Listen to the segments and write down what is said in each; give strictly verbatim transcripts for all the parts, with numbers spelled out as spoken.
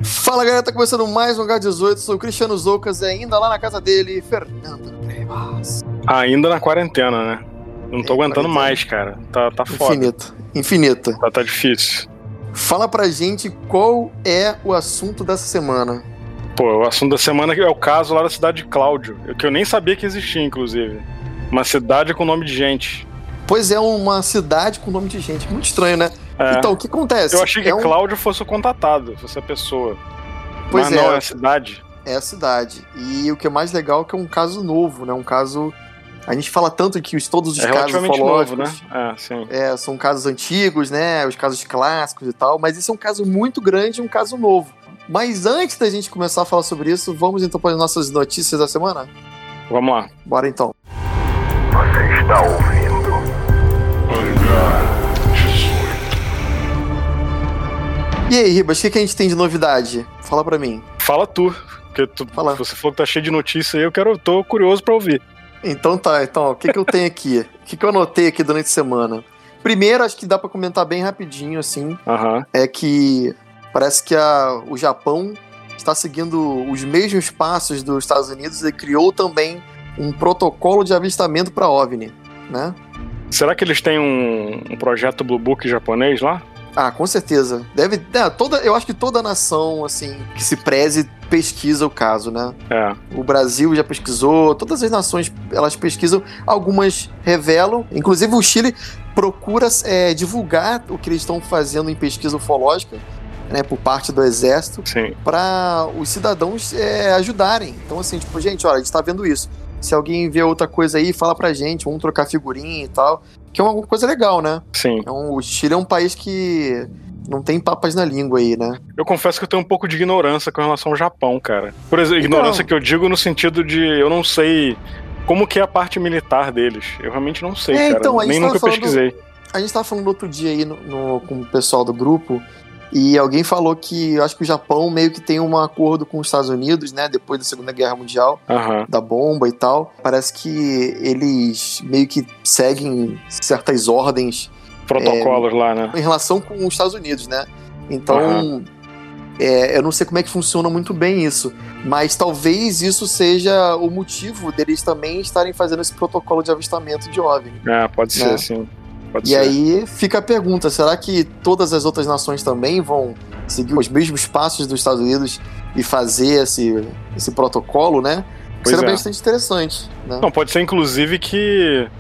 Fala galera, tá começando mais um H dezoito, sou o Cristiano Zoucas e ainda lá na casa dele, Fernando Trevas. Ainda na quarentena, né? Não tô é, aguentando quarentena. mais, cara. Tá, tá foda. Infinito, infinita. Tá, tá difícil. Fala pra gente qual é o assunto dessa semana. Pô, o assunto da semana é o caso lá da cidade de Cláudio, que eu nem sabia que existia, inclusive. Uma cidade com nome de gente. Pois é, uma cidade com nome de gente. Muito estranho, né? É. Então, o que acontece? Eu achei que é um... Cláudio fosse o contatado, fosse a pessoa. Pois Mas é, não, é a cidade. É a cidade. E o que é mais legal é que é um caso novo, né? Um caso... A gente fala tanto que os, todos os é casos ufológicos... novo, né? É, sim. É, são casos antigos, né? Os casos clássicos e tal. Mas esse é um caso muito grande e um caso novo. Mas antes da gente começar a falar sobre isso, vamos então para as nossas notícias da semana? Vamos lá. Bora então. Você está ouvindo H dezoito. E aí, Ribas, o que, que a gente tem de novidade? Fala pra mim. Fala tu, porque tu, Fala. Você falou que tá cheio de notícia aí, eu quero, tô curioso pra ouvir. Então tá, então, o que, que eu tenho aqui? O que, que eu anotei aqui durante a semana? Primeiro, acho que dá pra comentar bem rapidinho, assim, uhum. é que parece que a, o Japão está seguindo os mesmos passos dos Estados Unidos e criou também um protocolo de avistamento para OVNI, né? Será que eles têm um, um projeto Blue Book japonês lá? Ah, com certeza. Deve, é, toda, eu acho que toda nação, assim, que se preze pesquisa o caso, né? É. O Brasil já pesquisou, todas as nações, elas pesquisam, algumas revelam, inclusive o Chile procura é, divulgar o que eles estão fazendo em pesquisa ufológica, né, por parte do exército, para os cidadãos é, ajudarem. Então, assim, tipo, gente, olha, a gente tá vendo isso. Se alguém vê outra coisa aí, fala pra gente, vamos trocar figurinha e tal. Que é uma coisa legal, né? Sim. Então, o Chile é um país que não tem papas na língua aí, né? Eu confesso que eu tenho um pouco de ignorância com relação ao Japão, cara. Por exemplo, então, ignorância que eu digo no sentido de eu não sei como que é a parte militar deles. Eu realmente não sei, é, cara. Então, Nem nunca falando, pesquisei. A gente tava falando outro dia aí no, no, com o pessoal do grupo. E alguém falou que eu acho que o Japão meio que tem um acordo com os Estados Unidos, né? Depois da Segunda Guerra Mundial, uhum. da bomba e tal. Parece que eles meio que seguem certas ordens. Protocolos é, lá, né? Em relação com os Estados Unidos, né? Então, uhum. é, eu não sei como é que funciona muito bem isso. Mas talvez isso seja o motivo deles também estarem fazendo esse protocolo de avistamento de OVNI. É, pode né? ser, sim. Pode e ser. aí fica a pergunta, será que todas as outras nações também vão seguir os mesmos passos dos Estados Unidos e fazer esse, esse protocolo, né? Pois Seria é. bastante interessante, né? Não, pode ser inclusive que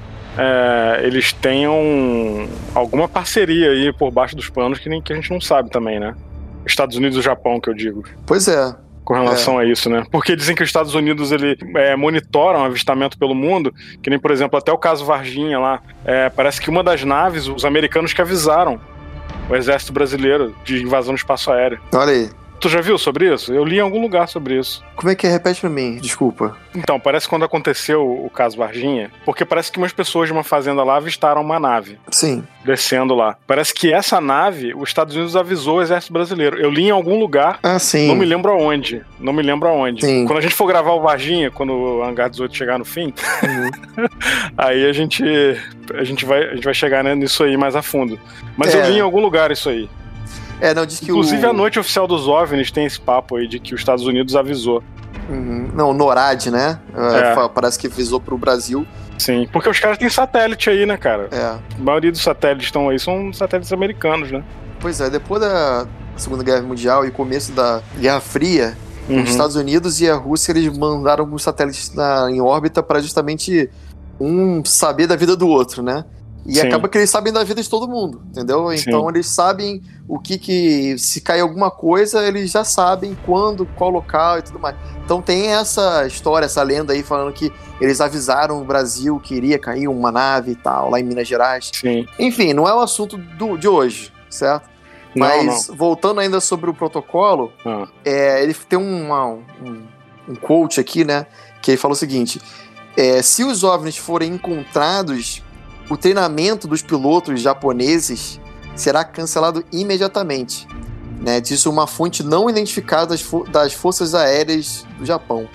é, eles tenham alguma parceria aí por baixo dos panos que, nem, que a gente não sabe também, né? Estados Unidos e o Japão, que eu digo. Pois é. Com relação é. a isso, né? Porque dizem que os Estados Unidos ele, é, monitoram avistamento pelo mundo, que nem, por exemplo, até o caso Varginha lá, é, parece que uma das naves, os americanos que avisaram o exército brasileiro de invasão do espaço aéreo. Olha aí. Tu já viu sobre isso? Eu li em algum lugar sobre isso. Como é que é? Repete pra mim, desculpa. Então, parece que quando aconteceu o caso Varginha, porque parece que umas pessoas de uma fazenda lá avistaram uma nave. Sim. Descendo lá. Parece que essa nave, os Estados Unidos avisou o exército brasileiro. Eu li em algum lugar. Ah, sim. Não me lembro aonde. Não me lembro aonde. Sim. Quando a gente for gravar o Varginha, quando o Hangar dezoito chegar no fim, uhum. aí a gente, a, gente vai, a gente vai chegar, né, nisso aí mais a fundo. Mas é. eu li em algum lugar isso aí. É, não, diz que Inclusive o... a noite oficial dos OVNIs tem esse papo aí de que os Estados Unidos avisou. Uhum. Não, o NORAD, né? É. Parece que avisou pro Brasil. Sim, porque os caras têm satélite aí, né, cara? É. A maioria dos satélites que estão aí são satélites americanos, né? Pois é, depois da Segunda Guerra Mundial e começo da Guerra Fria, uhum. os Estados Unidos e a Rússia, eles mandaram alguns satélites na, em órbita para justamente um saber da vida do outro, né? E Sim. acaba que eles sabem da vida de todo mundo, entendeu? Então Sim. eles sabem o que que... Se cair alguma coisa, eles já sabem quando, qual local e tudo mais. Então tem essa história, essa lenda aí, falando que eles avisaram o Brasil que iria cair uma nave e tal, lá em Minas Gerais. Sim. Enfim, não é o assunto do, de hoje, certo? Não, Mas, não. voltando ainda sobre o protocolo, ah. é, ele tem uma, um, um quote aqui, né? Que ele fala o seguinte... É, se os OVNIs forem encontrados... O treinamento dos pilotos japoneses será cancelado imediatamente, né? Disso uma fonte não identificada das, fo- das forças aéreas do Japão.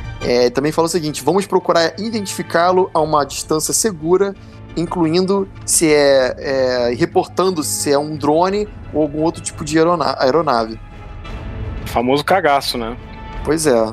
É, também fala o seguinte: vamos procurar identificá-lo a uma distância segura, incluindo se é, é reportando se é um drone ou algum outro tipo de aerona- aeronave. Famoso cagaço, né? Pois é.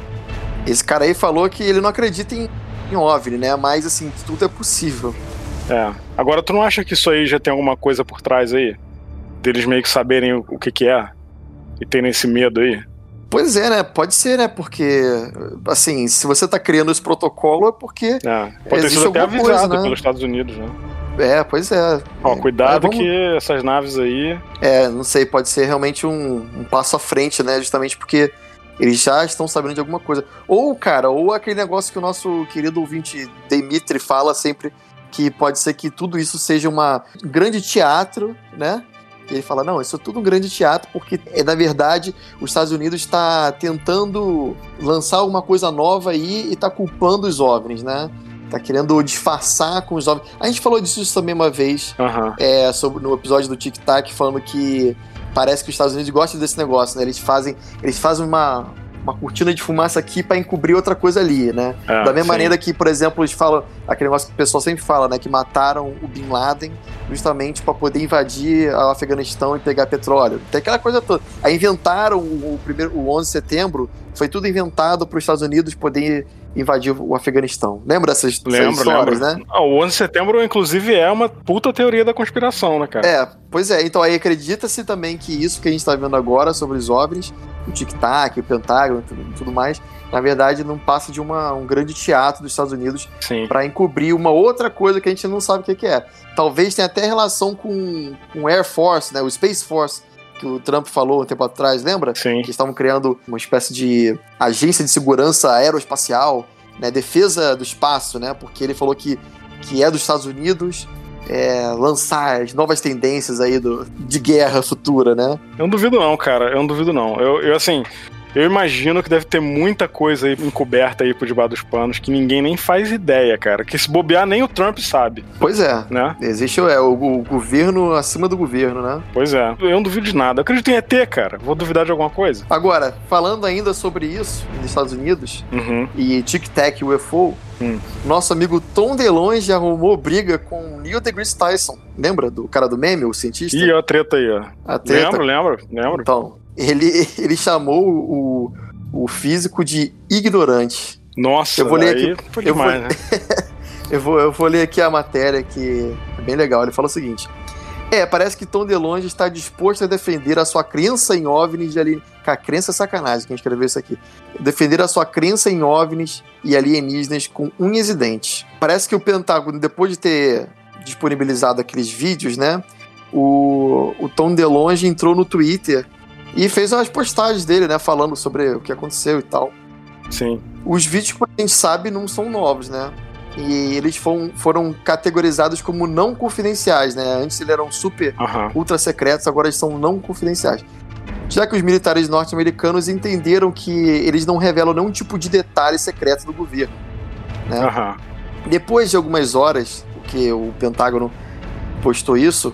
Esse cara aí falou que ele não acredita em, em OVNI, né? Mas, assim, tudo é possível. É. Agora, tu não acha que isso aí já tem alguma coisa por trás aí? Deles meio que saberem o, o que que é? E terem esse medo aí? Pois é, né? Pode ser, né? Porque, assim, se você tá criando esse protocolo é porque É. Pode ter existe sido até alguma avisado coisa, né? pelos Estados Unidos, né? É, pois é. Ó, cuidado é, vamos... que essas naves aí... É, não sei, pode ser realmente um, um passo à frente, né? Justamente porque eles já estão sabendo de alguma coisa. Ou, cara, ou aquele negócio que o nosso querido ouvinte Dimitri fala sempre, que pode ser que tudo isso seja uma um grande teatro, né? E ele fala, não, isso é tudo um grande teatro, porque, é, na verdade, os Estados Unidos está tentando lançar alguma coisa nova aí e está culpando os OVNIs, né? Tá querendo disfarçar com os OVNIs. A gente falou disso também uma vez, Uhum. é, sobre, no episódio do Tic Tac, falando que parece que os Estados Unidos gostam desse negócio, né? Eles fazem, eles fazem uma, uma cortina de fumaça aqui para encobrir outra coisa ali, né? É, da mesma sim. maneira que, por exemplo, eles falam, aquele negócio que o pessoal sempre fala, né? Que mataram o Bin Laden justamente para poder invadir o Afeganistão e pegar petróleo. Tem aquela coisa toda. Aí inventaram o, o, primeiro, o onze de setembro, foi tudo inventado para os Estados Unidos poder invadir o Afeganistão. Lembra dessas, Lembro, dessas histórias, lembro. né? Ah, o onze de setembro, inclusive, é uma puta teoria da conspiração, né, cara? É, pois é. Então aí acredita-se também que isso que a gente tá vendo agora sobre os OVNIs, o Tic Tac, o Pentágono e tudo, tudo mais, na verdade não passa de uma, um grande teatro dos Estados Unidos Sim. para encobrir uma outra coisa que a gente não sabe o que, que é. Talvez tenha até relação com o Air Force, né? O Space Force, que o Trump falou um tempo atrás, lembra? Sim. Que estavam criando uma espécie de agência de segurança aeroespacial, né? Defesa do espaço, né? Porque ele falou que, que é dos Estados Unidos é, lançar as novas tendências aí do, de guerra futura, né? Eu não duvido não, cara. Eu não duvido não. Eu, eu assim... Eu imagino que deve ter muita coisa aí encoberta aí por debaixo dos panos que ninguém nem faz ideia, cara. Que se bobear, nem o Trump sabe. Pois é. Né? Existe é, o, o governo acima do governo, né? Pois é. Eu não duvido de nada. Eu acredito em E T, cara. Vou duvidar de alguma coisa? Agora, falando ainda sobre isso, nos Estados Unidos, Uhum. e Tic Tac U F O, Hum. nosso amigo Tom DeLonge arrumou briga com Neil deGrasse Tyson. Lembra do cara do meme, o cientista? Ih, ó, a treta aí, ó. A treta. Lembro, lembro, lembro. Então, ele, ele chamou o, o físico de ignorante. Nossa, eu vou ler aí aqui, foi eu demais, vou, né? eu, vou, eu vou ler aqui a matéria, que é bem legal. Ele fala o seguinte: é, parece que Tom DeLonge está disposto a defender a sua crença em OVNIs e alienígenas. Cara, crença é sacanagem quem escreveu isso aqui. Defender a sua crença em OVNIs e alienígenas com unhas e dentes. Parece que o Pentágono, depois de ter disponibilizado aqueles vídeos, né? O, o Tom DeLonge entrou no Twitter e fez umas postagens dele, né? Falando sobre o que aconteceu e tal. Sim. Os vídeos, como a gente sabe, não são novos, né? E eles foram, foram categorizados como não confidenciais, né? Antes eles eram super, Uhum. ultra secretos, agora eles são não confidenciais. Já que os militares norte-americanos entenderam que eles não revelam nenhum tipo de detalhe secreto do governo, né? Uhum. Depois de algumas horas, que o Pentágono postou isso,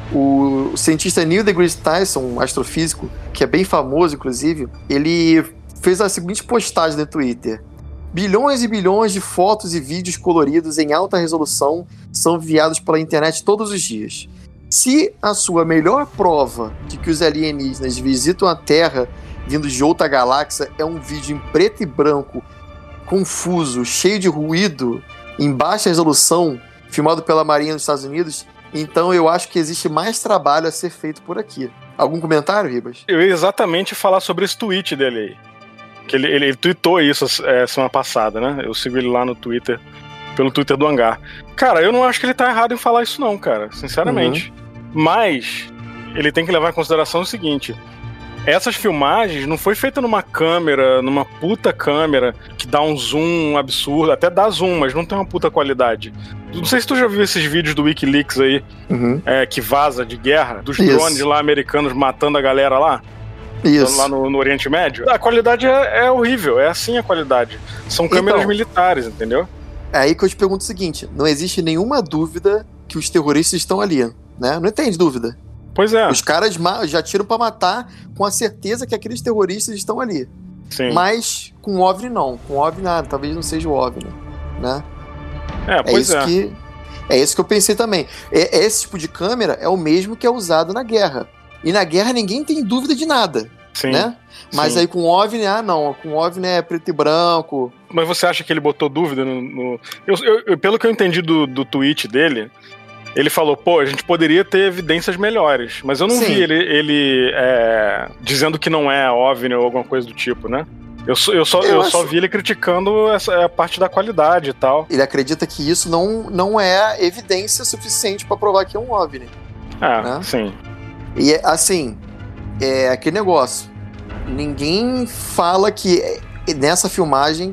o cientista Neil deGrasse Tyson, um astrofísico, que é bem famoso, inclusive, ele fez a seguinte postagem no Twitter: bilhões e bilhões de fotos e vídeos coloridos em alta resolução são enviados pela internet todos os dias. Se a sua melhor prova de que os alienígenas visitam a Terra vindos de outra galáxia é um vídeo em preto e branco, confuso, cheio de ruído, em baixa resolução, filmado pela Marinha dos Estados Unidos, então eu acho que existe mais trabalho a ser feito por aqui. Algum comentário, Ribas? Eu ia exatamente falar sobre esse tweet dele aí. Que ele, ele, ele tweetou isso é, semana passada, né? Eu sigo ele lá no Twitter, pelo Twitter do Hangar. Cara, eu não acho que ele tá errado em falar isso não, cara, sinceramente. Uhum. Mas ele tem que levar em consideração o seguinte: essas filmagens não foi feita numa câmera, numa puta câmera que dá um zoom absurdo, até dá zoom, mas não tem uma puta qualidade. Não sei se tu já viu esses vídeos do Wikileaks aí, uhum. é, que vaza de guerra, dos Isso. drones lá americanos matando a galera lá. Isso. Lá no, no Oriente Médio. A qualidade é, é horrível, é assim a qualidade. São câmeras então, militares, entendeu? É aí que eu te pergunto o seguinte: não existe nenhuma dúvida que os terroristas estão ali, né? Não tem dúvida. Pois é. Os caras já tiram pra matar com a certeza que aqueles terroristas estão ali. Sim. Mas com OVNI não. Com OVNI nada. Talvez não seja o OVNI, né? É, pois é. Isso é. Que, é isso que eu pensei também. É, esse tipo de câmera é o mesmo que é usado na guerra. E na guerra ninguém tem dúvida de nada. Sim, né? Mas sim. aí com OVNI, ah não, com OVNI é preto e branco. Mas você acha que ele botou dúvida no... no... Eu, eu, eu, pelo que eu entendi do, do tweet dele, ele falou, pô, a gente poderia ter evidências melhores. Mas eu não Sim. vi ele, ele é, dizendo que não é OVNI ou alguma coisa do tipo, né? Eu, eu, só, eu, Eu só acho- vi ele criticando essa a parte da qualidade e tal. Ele acredita que isso não, não é evidência suficiente pra provar que é um OVNI. É, Né? sim. E é, assim, é aquele negócio. Ninguém fala que é- nessa filmagem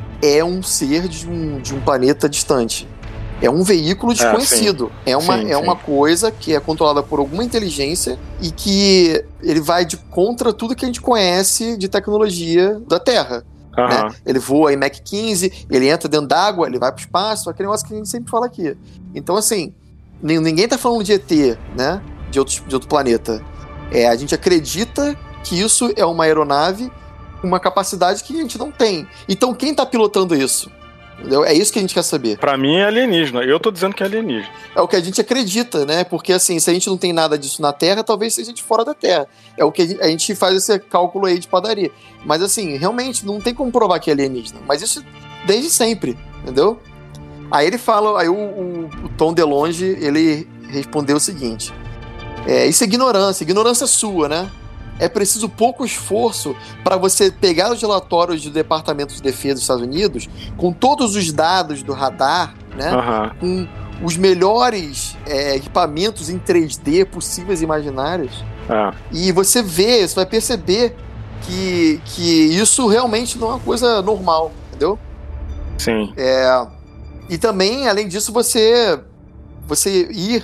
é um ser de um, de um planeta distante. É um veículo desconhecido. É, uma, Sim, é sim. uma coisa que é controlada por alguma inteligência e que ele vai de contra tudo que a gente conhece de tecnologia da Terra. Aham. Né? Ele voa em Mach quinze, ele entra dentro d'água, ele vai pro espaço, aquele negócio que a gente sempre fala aqui. Então, assim, nin- ninguém tá falando de E T, né? De outro, de outro planeta. É, a gente acredita que isso é uma aeronave com uma capacidade que a gente não tem. Então, quem tá pilotando isso? Entendeu? É isso que a gente quer saber. Pra mim é alienígena. Eu tô dizendo que é alienígena. É o que a gente acredita, né? Porque, assim, se a gente não tem nada disso na Terra, talvez seja de fora da Terra. É o que a gente, a gente faz esse cálculo aí de padaria. Mas, assim, realmente, não tem como provar que é alienígena. Mas isso desde sempre, entendeu? Aí ele fala, aí o, o, o Tom DeLonge, ele respondeu o seguinte: é, isso é ignorância, ignorância sua, né? É preciso pouco esforço para você pegar os relatórios do Departamento de Defesa dos Estados Unidos, com todos os dados do radar, né? Aham. Com os melhores é, equipamentos em três D possíveis e imaginários, É. e você vê, você vai perceber que, que isso realmente não é uma coisa normal, entendeu? Sim. É, e também, além disso, você, você ir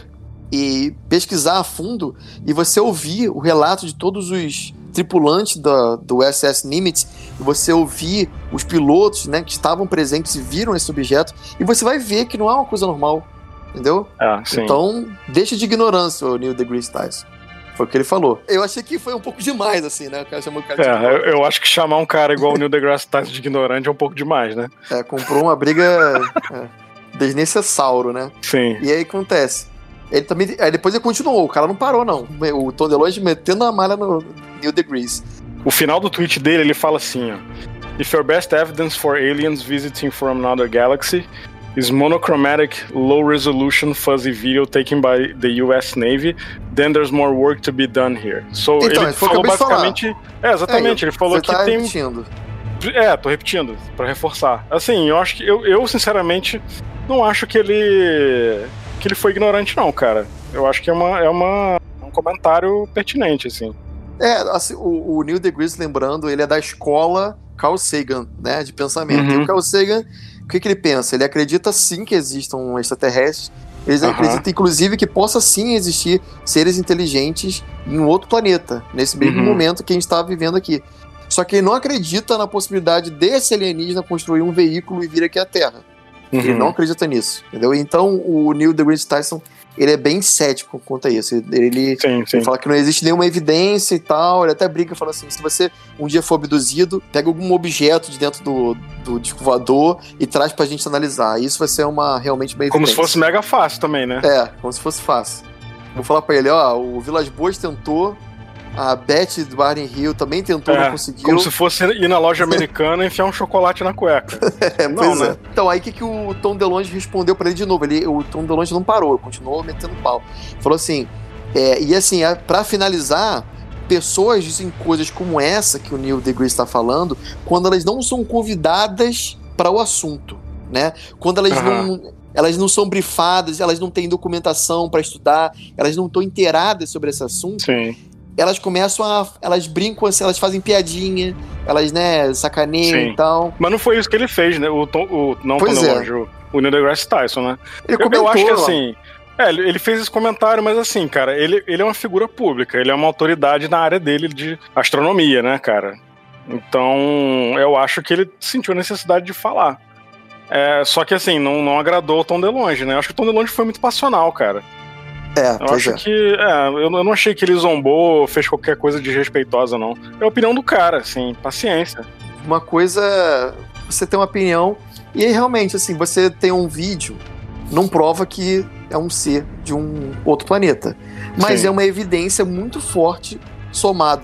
e pesquisar a fundo e você ouvir o relato de todos os tripulantes da, do U S S Nimitz, e você ouvir os pilotos, né, que estavam presentes e viram esse objeto, e você vai ver que não é uma coisa normal, entendeu? É, sim. Então, deixa de ignorância, o Neil deGrasse Tyson. Foi o que ele falou. Eu achei que foi um pouco demais, assim, né? O cara chamou o cara de É, eu, ignorante. eu acho que chamar um cara igual o Neil deGrasse Tyson de ignorante é um pouco demais, né? É, comprou uma briga é, desnecessário, né? Sim. E aí acontece. Ele também. Aí depois ele continuou, o cara não parou, não. O Tom DeLonge metendo a malha no Neil deGrasse. O final do tweet dele, ele fala assim, ó. If your best evidence for aliens visiting from another galaxy is monochromatic, low-resolution, fuzzy video taken by the U S Navy, then there's more work to be done here. So, Então, ele foi o que eu falou acabei de falar. basicamente... É, exatamente, ele falou Você que tá tem... repetindo. É, tô repetindo, pra reforçar. Assim, eu acho que... Eu, eu, sinceramente, não acho que ele... que ele foi ignorante, não, cara. Eu acho que é, uma, é uma, um comentário pertinente, assim. É, assim, o, o Neil deGrasse, lembrando, ele é da escola Carl Sagan, né, de pensamento. Uhum. E o Carl Sagan, o que, que ele pensa? Ele acredita sim que existam extraterrestres. Ele Uhum. acredita, inclusive, que possa sim existir seres inteligentes em um outro planeta, nesse mesmo Uhum. momento que a gente está vivendo aqui. Só que ele não acredita na possibilidade desse alienígena construir um veículo e vir aqui à Terra. Ele Uhum. não acredita nisso, entendeu? Então o Neil deGrasse Tyson, ele é bem cético quanto a isso. Ele, ele, Sim, sim. ele fala que não existe nenhuma evidência e tal. Ele até brinca, fala assim: se você um dia for abduzido, pega algum objeto de dentro do, do disco voador e traz pra gente analisar. Isso vai ser uma, realmente uma evidência. Como se fosse mega fácil também, né? É, como se fosse fácil. Vou falar pra ele: ó, o Vilas Boas tentou, a Beth do Barney Hill também tentou, É, não conseguiu. Como se fosse ir na loja americana e enfiar um chocolate na cueca. É, Não, pois né? é. Então, aí o que, que o Tom DeLonge respondeu pra ele de novo? Ele, o Tom DeLonge não parou, continuou metendo pau. Falou assim, é, e assim, é, pra finalizar, pessoas dizem coisas como essa que o Neil deGrasse está falando quando elas não são convidadas para o assunto, né? Quando elas Aham. não... Elas não são brifadas, elas não têm documentação para estudar, elas não estão inteiradas sobre esse assunto. Sim. Elas começam a... Elas brincam assim, elas fazem piadinha, elas, né, sacaneiam Sim. e tal. Mas não foi isso que ele fez, né? O, Tom, o não Pois Tom é. DeLonge, o, o Neil deGrasse Tyson, né? Ele Eu, comentou, eu acho que ó. assim... É, ele ele fez esse comentário, mas assim, cara, ele, ele é uma figura pública, ele é uma autoridade na área dele de astronomia, né, cara? Então, eu acho que ele sentiu a necessidade de falar. É, só que assim, não, não agradou o Tom DeLonge, né? Eu acho que o Tom DeLonge foi muito passional, cara. É, Eu pois acho é. que. É, eu, eu não achei que ele zombou, fez qualquer coisa desrespeitosa, não. É a opinião do cara, assim, paciência. Uma coisa, você tem uma opinião, e aí realmente, assim, você tem um vídeo, não prova que é um ser de um outro planeta. Mas Sim. é uma evidência muito forte, somada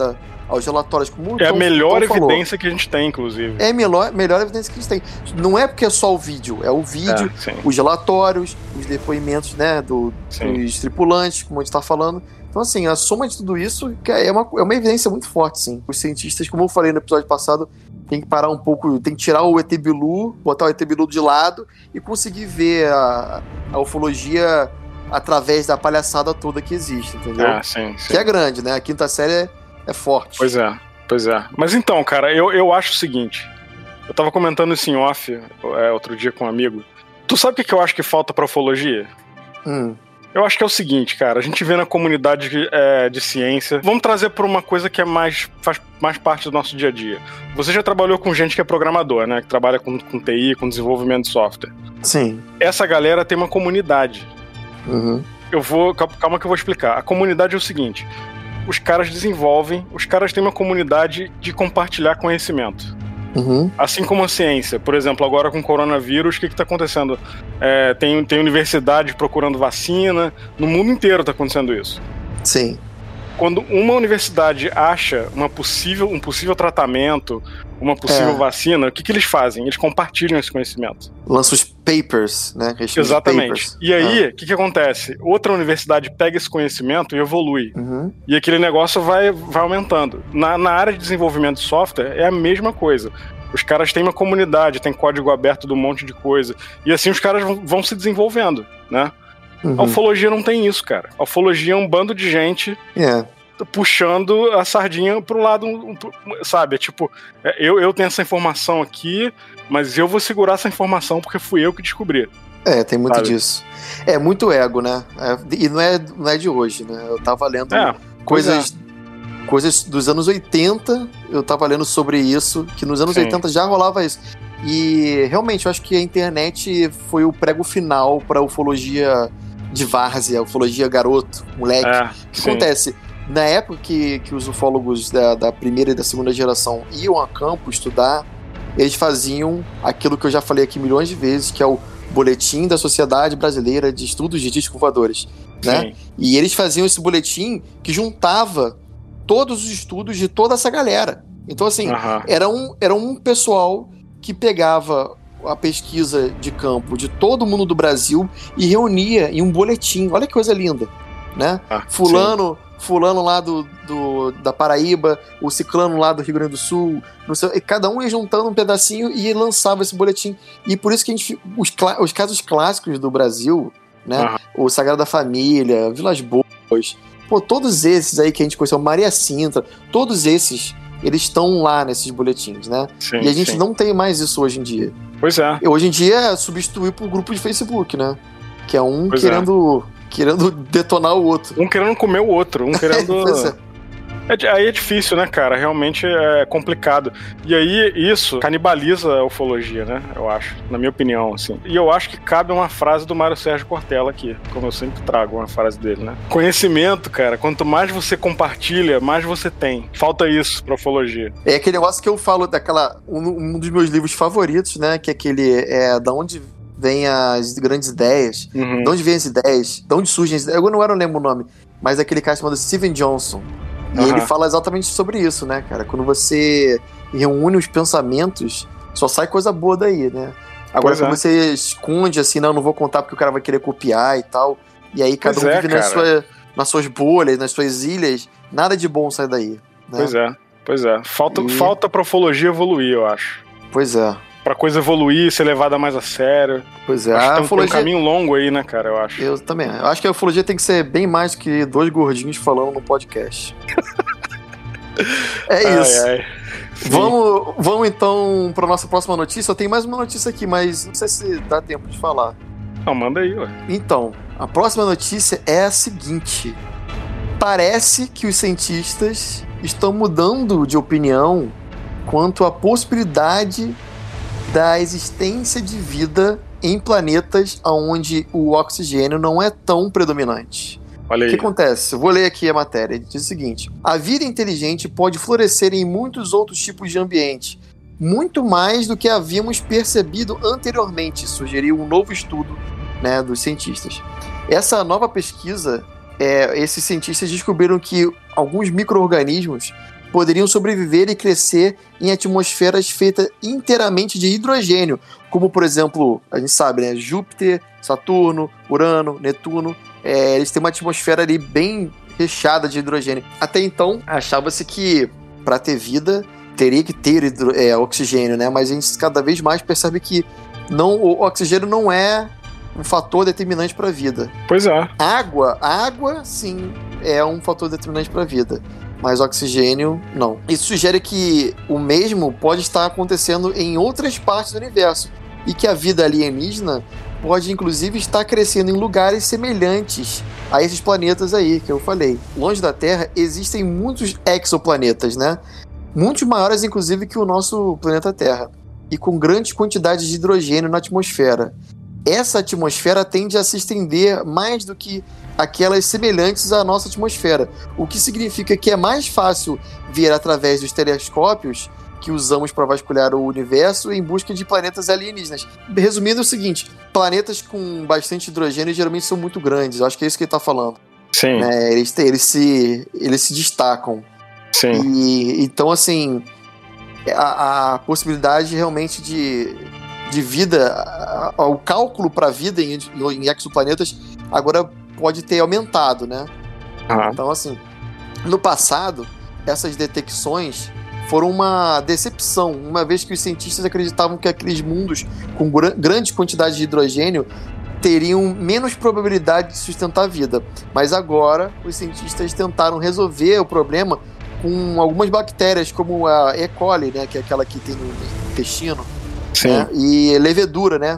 aos relatórios. Como é Tom, a melhor Tom evidência falou. que a gente tem, inclusive. É a melhor, melhor evidência que a gente tem. Não é porque é só o vídeo, é o vídeo, É, os relatórios, os depoimentos, né, do, dos tripulantes, como a gente tá falando. Então, assim, a soma de tudo isso é uma, é uma evidência muito forte, sim. Os cientistas, como eu falei no episódio passado, tem que parar um pouco, tem que tirar o E T Bilu, botar o E T Bilu de lado e conseguir ver a, a ufologia através da palhaçada toda que existe, entendeu? Ah, sim, sim. Que é grande, né? A quinta série é, é forte. Pois é, pois é. Mas então, cara, eu, eu acho o seguinte. Eu tava comentando isso em off é, outro dia com um amigo. Tu sabe o que, que eu acho que falta pra ufologia? Hum. Eu acho que é o seguinte, cara, a gente vê na comunidade de, é, de ciência, vamos trazer por uma coisa que é mais, faz mais parte do nosso dia a dia. Você já trabalhou com gente que é programador, né, que trabalha com, com T I, com desenvolvimento de software. Sim. Essa galera tem uma comunidade. Uhum. Eu vou, calma que eu vou explicar. A comunidade é o seguinte, os caras desenvolvem, os caras têm uma comunidade de compartilhar conhecimento. Uhum. Assim como a ciência, por exemplo, agora com o coronavírus, o que está acontecendo? É, tem, tem universidade procurando vacina, no mundo inteiro está acontecendo isso. Sim. Quando uma universidade acha uma possível, um possível tratamento, uma possível é. vacina, o que, que eles fazem? Eles compartilham esse conhecimento. Lança os papers, né? Exatamente. Papers. E aí, o ah. que, que acontece? Outra universidade pega esse conhecimento e evolui. Uhum. E aquele negócio vai, vai aumentando. Na, na área de desenvolvimento de software, é a mesma coisa. Os caras têm uma comunidade, tem código aberto de um monte de coisa. E assim os caras vão, vão se desenvolvendo, né? Uhum. A ufologia não tem isso, cara. A ufologia é um bando de gente yeah. puxando a sardinha pro lado, sabe? É tipo, eu, eu tenho essa informação aqui, mas eu vou segurar essa informação porque fui eu que descobri. É, tem muito sabe? disso. É muito ego, né? É, e não é, não é de hoje, né? Eu tava lendo é, coisas... Coisas dos anos oitenta, eu tava lendo sobre isso, que nos anos Sim. oitenta já rolava isso. E realmente, eu acho que a internet foi o prego final pra ufologia de várzea, ufologia garoto, moleque. É, o que sim. acontece? Na época que, que os ufólogos da, da primeira e da segunda geração iam a campo estudar, eles faziam aquilo que eu já falei aqui milhões de vezes, que é o Boletim da Sociedade Brasileira de Estudos de Discos Voadores, né? Sim. E eles faziam esse boletim que juntava todos os estudos de toda essa galera. Então, assim, uhum. era, um, era um pessoal que pegava a pesquisa de campo de todo mundo do Brasil e reunia em um boletim. Olha que coisa linda, né? Ah, fulano, fulano lá do, do, da Paraíba, o ciclano lá do Rio Grande do Sul, não sei, e cada um ia juntando um pedacinho e lançava esse boletim. E por isso que a gente... Os, os casos clássicos do Brasil, né? Uhum. O Sagrada Família, Vilas Boas... Pô, todos esses aí que a gente conheceu, Maria Sintra, todos esses, eles estão lá nesses boletins, né? Sim, e a gente sim. não tem mais isso hoje em dia. Pois é. E hoje em dia é substituir por grupo de Facebook, né? Que é um pois querendo, é. querendo detonar o outro. Um querendo comer o outro, um querendo... pois é. É, aí é difícil, né, cara? Realmente é complicado. E aí isso canibaliza a ufologia, né? Eu acho, na minha opinião, assim. E eu acho que cabe uma frase do Mário Sérgio Cortella aqui, como eu sempre trago uma frase dele, né? Conhecimento, cara, quanto mais você compartilha, mais você tem. Falta isso pra ufologia. É aquele negócio que eu falo daquela... Um, um dos meus livros favoritos, né? Que é aquele... É, da onde vêm as grandes ideias. Uhum. De onde vêm as ideias. De onde surgem as ideias. Eu não, eu não lembro o nome. Mas é aquele cara chamado Steven Johnson. E uhum. ele fala exatamente sobre isso, né, cara? Quando você reúne os pensamentos, só sai coisa boa daí, né? Agora, quando é. você esconde, assim, não, não vou contar porque o cara vai querer copiar e tal, e aí cada pois um é, vive na sua, nas suas bolhas, nas suas ilhas, nada de bom sai daí. Né? Pois é, pois é. Falta, e... falta pra ufologia evoluir, eu acho. Pois é. Pra coisa evoluir, ser levada mais a sério. Pois é. Acho a que tem, ufologia... tem um caminho longo aí, né, cara, eu acho. Eu também. Eu acho que a ufologia tem que ser bem mais que dois gordinhos falando no podcast. É isso. Ai, ai. Vamos, vamos então para nossa próxima notícia. Eu tenho mais uma notícia aqui, mas não sei se dá tempo de falar. Não, manda aí, ué. Então, a próxima notícia é a seguinte: parece que os cientistas estão mudando de opinião quanto à possibilidade da existência de vida em planetas onde o oxigênio não é tão predominante. Olha aí. O que acontece? Eu vou ler aqui a matéria. Diz o seguinte: a vida inteligente pode florescer em muitos outros tipos de ambiente, muito mais do que havíamos percebido anteriormente, sugeriu um novo estudo, né, dos cientistas. Essa nova pesquisa, é, esses cientistas descobriram que alguns micro-organismos poderiam sobreviver e crescer em atmosferas feitas inteiramente de hidrogênio, como, por exemplo, a gente sabe, né, Júpiter, Saturno, Urano, Netuno, é, eles têm uma atmosfera ali bem recheada de hidrogênio. Até então, achava-se que para ter vida teria que ter hidro, é, oxigênio, né? Mas a gente cada vez mais percebe que não, o oxigênio não é um fator determinante para a vida. Pois é. Água, água, sim, é um fator determinante para a vida, mas oxigênio, não. Isso sugere que o mesmo pode estar acontecendo em outras partes do universo e que a vida alienígena pode, inclusive, estar crescendo em lugares semelhantes a esses planetas aí que eu falei. Longe da Terra, existem muitos exoplanetas, né? Muitos maiores, inclusive, que o nosso planeta Terra, e com grandes quantidades de hidrogênio na atmosfera. Essa atmosfera tende a se estender mais do que aquelas semelhantes à nossa atmosfera, o que significa que é mais fácil ver através dos telescópios que usamos para vasculhar o universo em busca de planetas alienígenas. Resumindo, é o seguinte: planetas com bastante hidrogênio geralmente são muito grandes. Eu acho que é isso que ele está falando. Sim. Né? Eles, eles, se, eles se destacam. Sim. E, então, assim, a, a possibilidade realmente de, de vida, a, a, o cálculo para a vida em, em exoplanetas agora pode ter aumentado, né? Uhum. Então, assim, no passado, essas detecções foram uma decepção, uma vez que os cientistas acreditavam que aqueles mundos com gra- grande quantidade de hidrogênio teriam menos probabilidade de sustentar a vida. Mas agora, os cientistas tentaram resolver o problema com algumas bactérias, como a E. coli, né, que é aquela que tem no intestino, né, e levedura, né,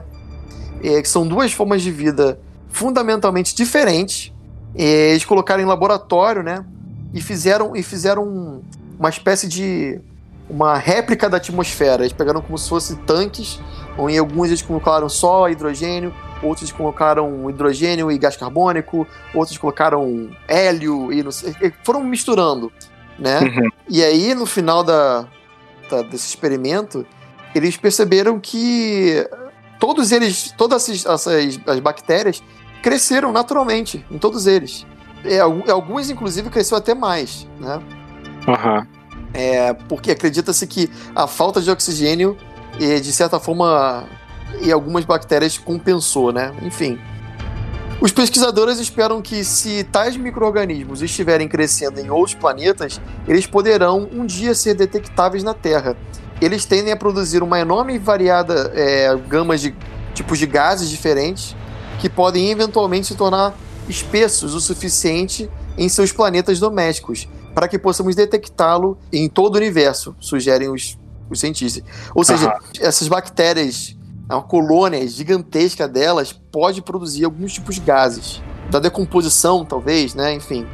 é, que são duas formas de vida fundamentalmente diferentes. É, eles colocaram em laboratório, né, e fizeram, e fizeram uma espécie de uma réplica da atmosfera. Eles pegaram como se fossem tanques, onde em alguns eles colocaram só hidrogênio, outros colocaram hidrogênio e gás carbônico, outros colocaram hélio e não sei, foram misturando, né? Uhum. E aí, no final da, da, desse experimento, eles perceberam que todos eles, todas essas, essas as bactérias cresceram naturalmente, em todos eles. É, alguns, inclusive, cresceu até mais, né? Uhum. É, porque acredita-se que a falta de oxigênio, de certa forma, em algumas bactérias compensou, né? Enfim. Os pesquisadores esperam que, se tais micro-organismos estiverem crescendo em outros planetas, eles poderão um dia ser detectáveis na Terra. Eles tendem a produzir uma enorme e variada é, gama de tipos de gases diferentes que podem eventualmente se tornar espessos o suficiente em seus planetas domésticos para que possamos detectá-lo em todo o universo, sugerem os, os cientistas. Ou seja, uhum. essas bactérias, uma colônia gigantesca delas pode produzir alguns tipos de gases. Da decomposição, talvez, né? Enfim.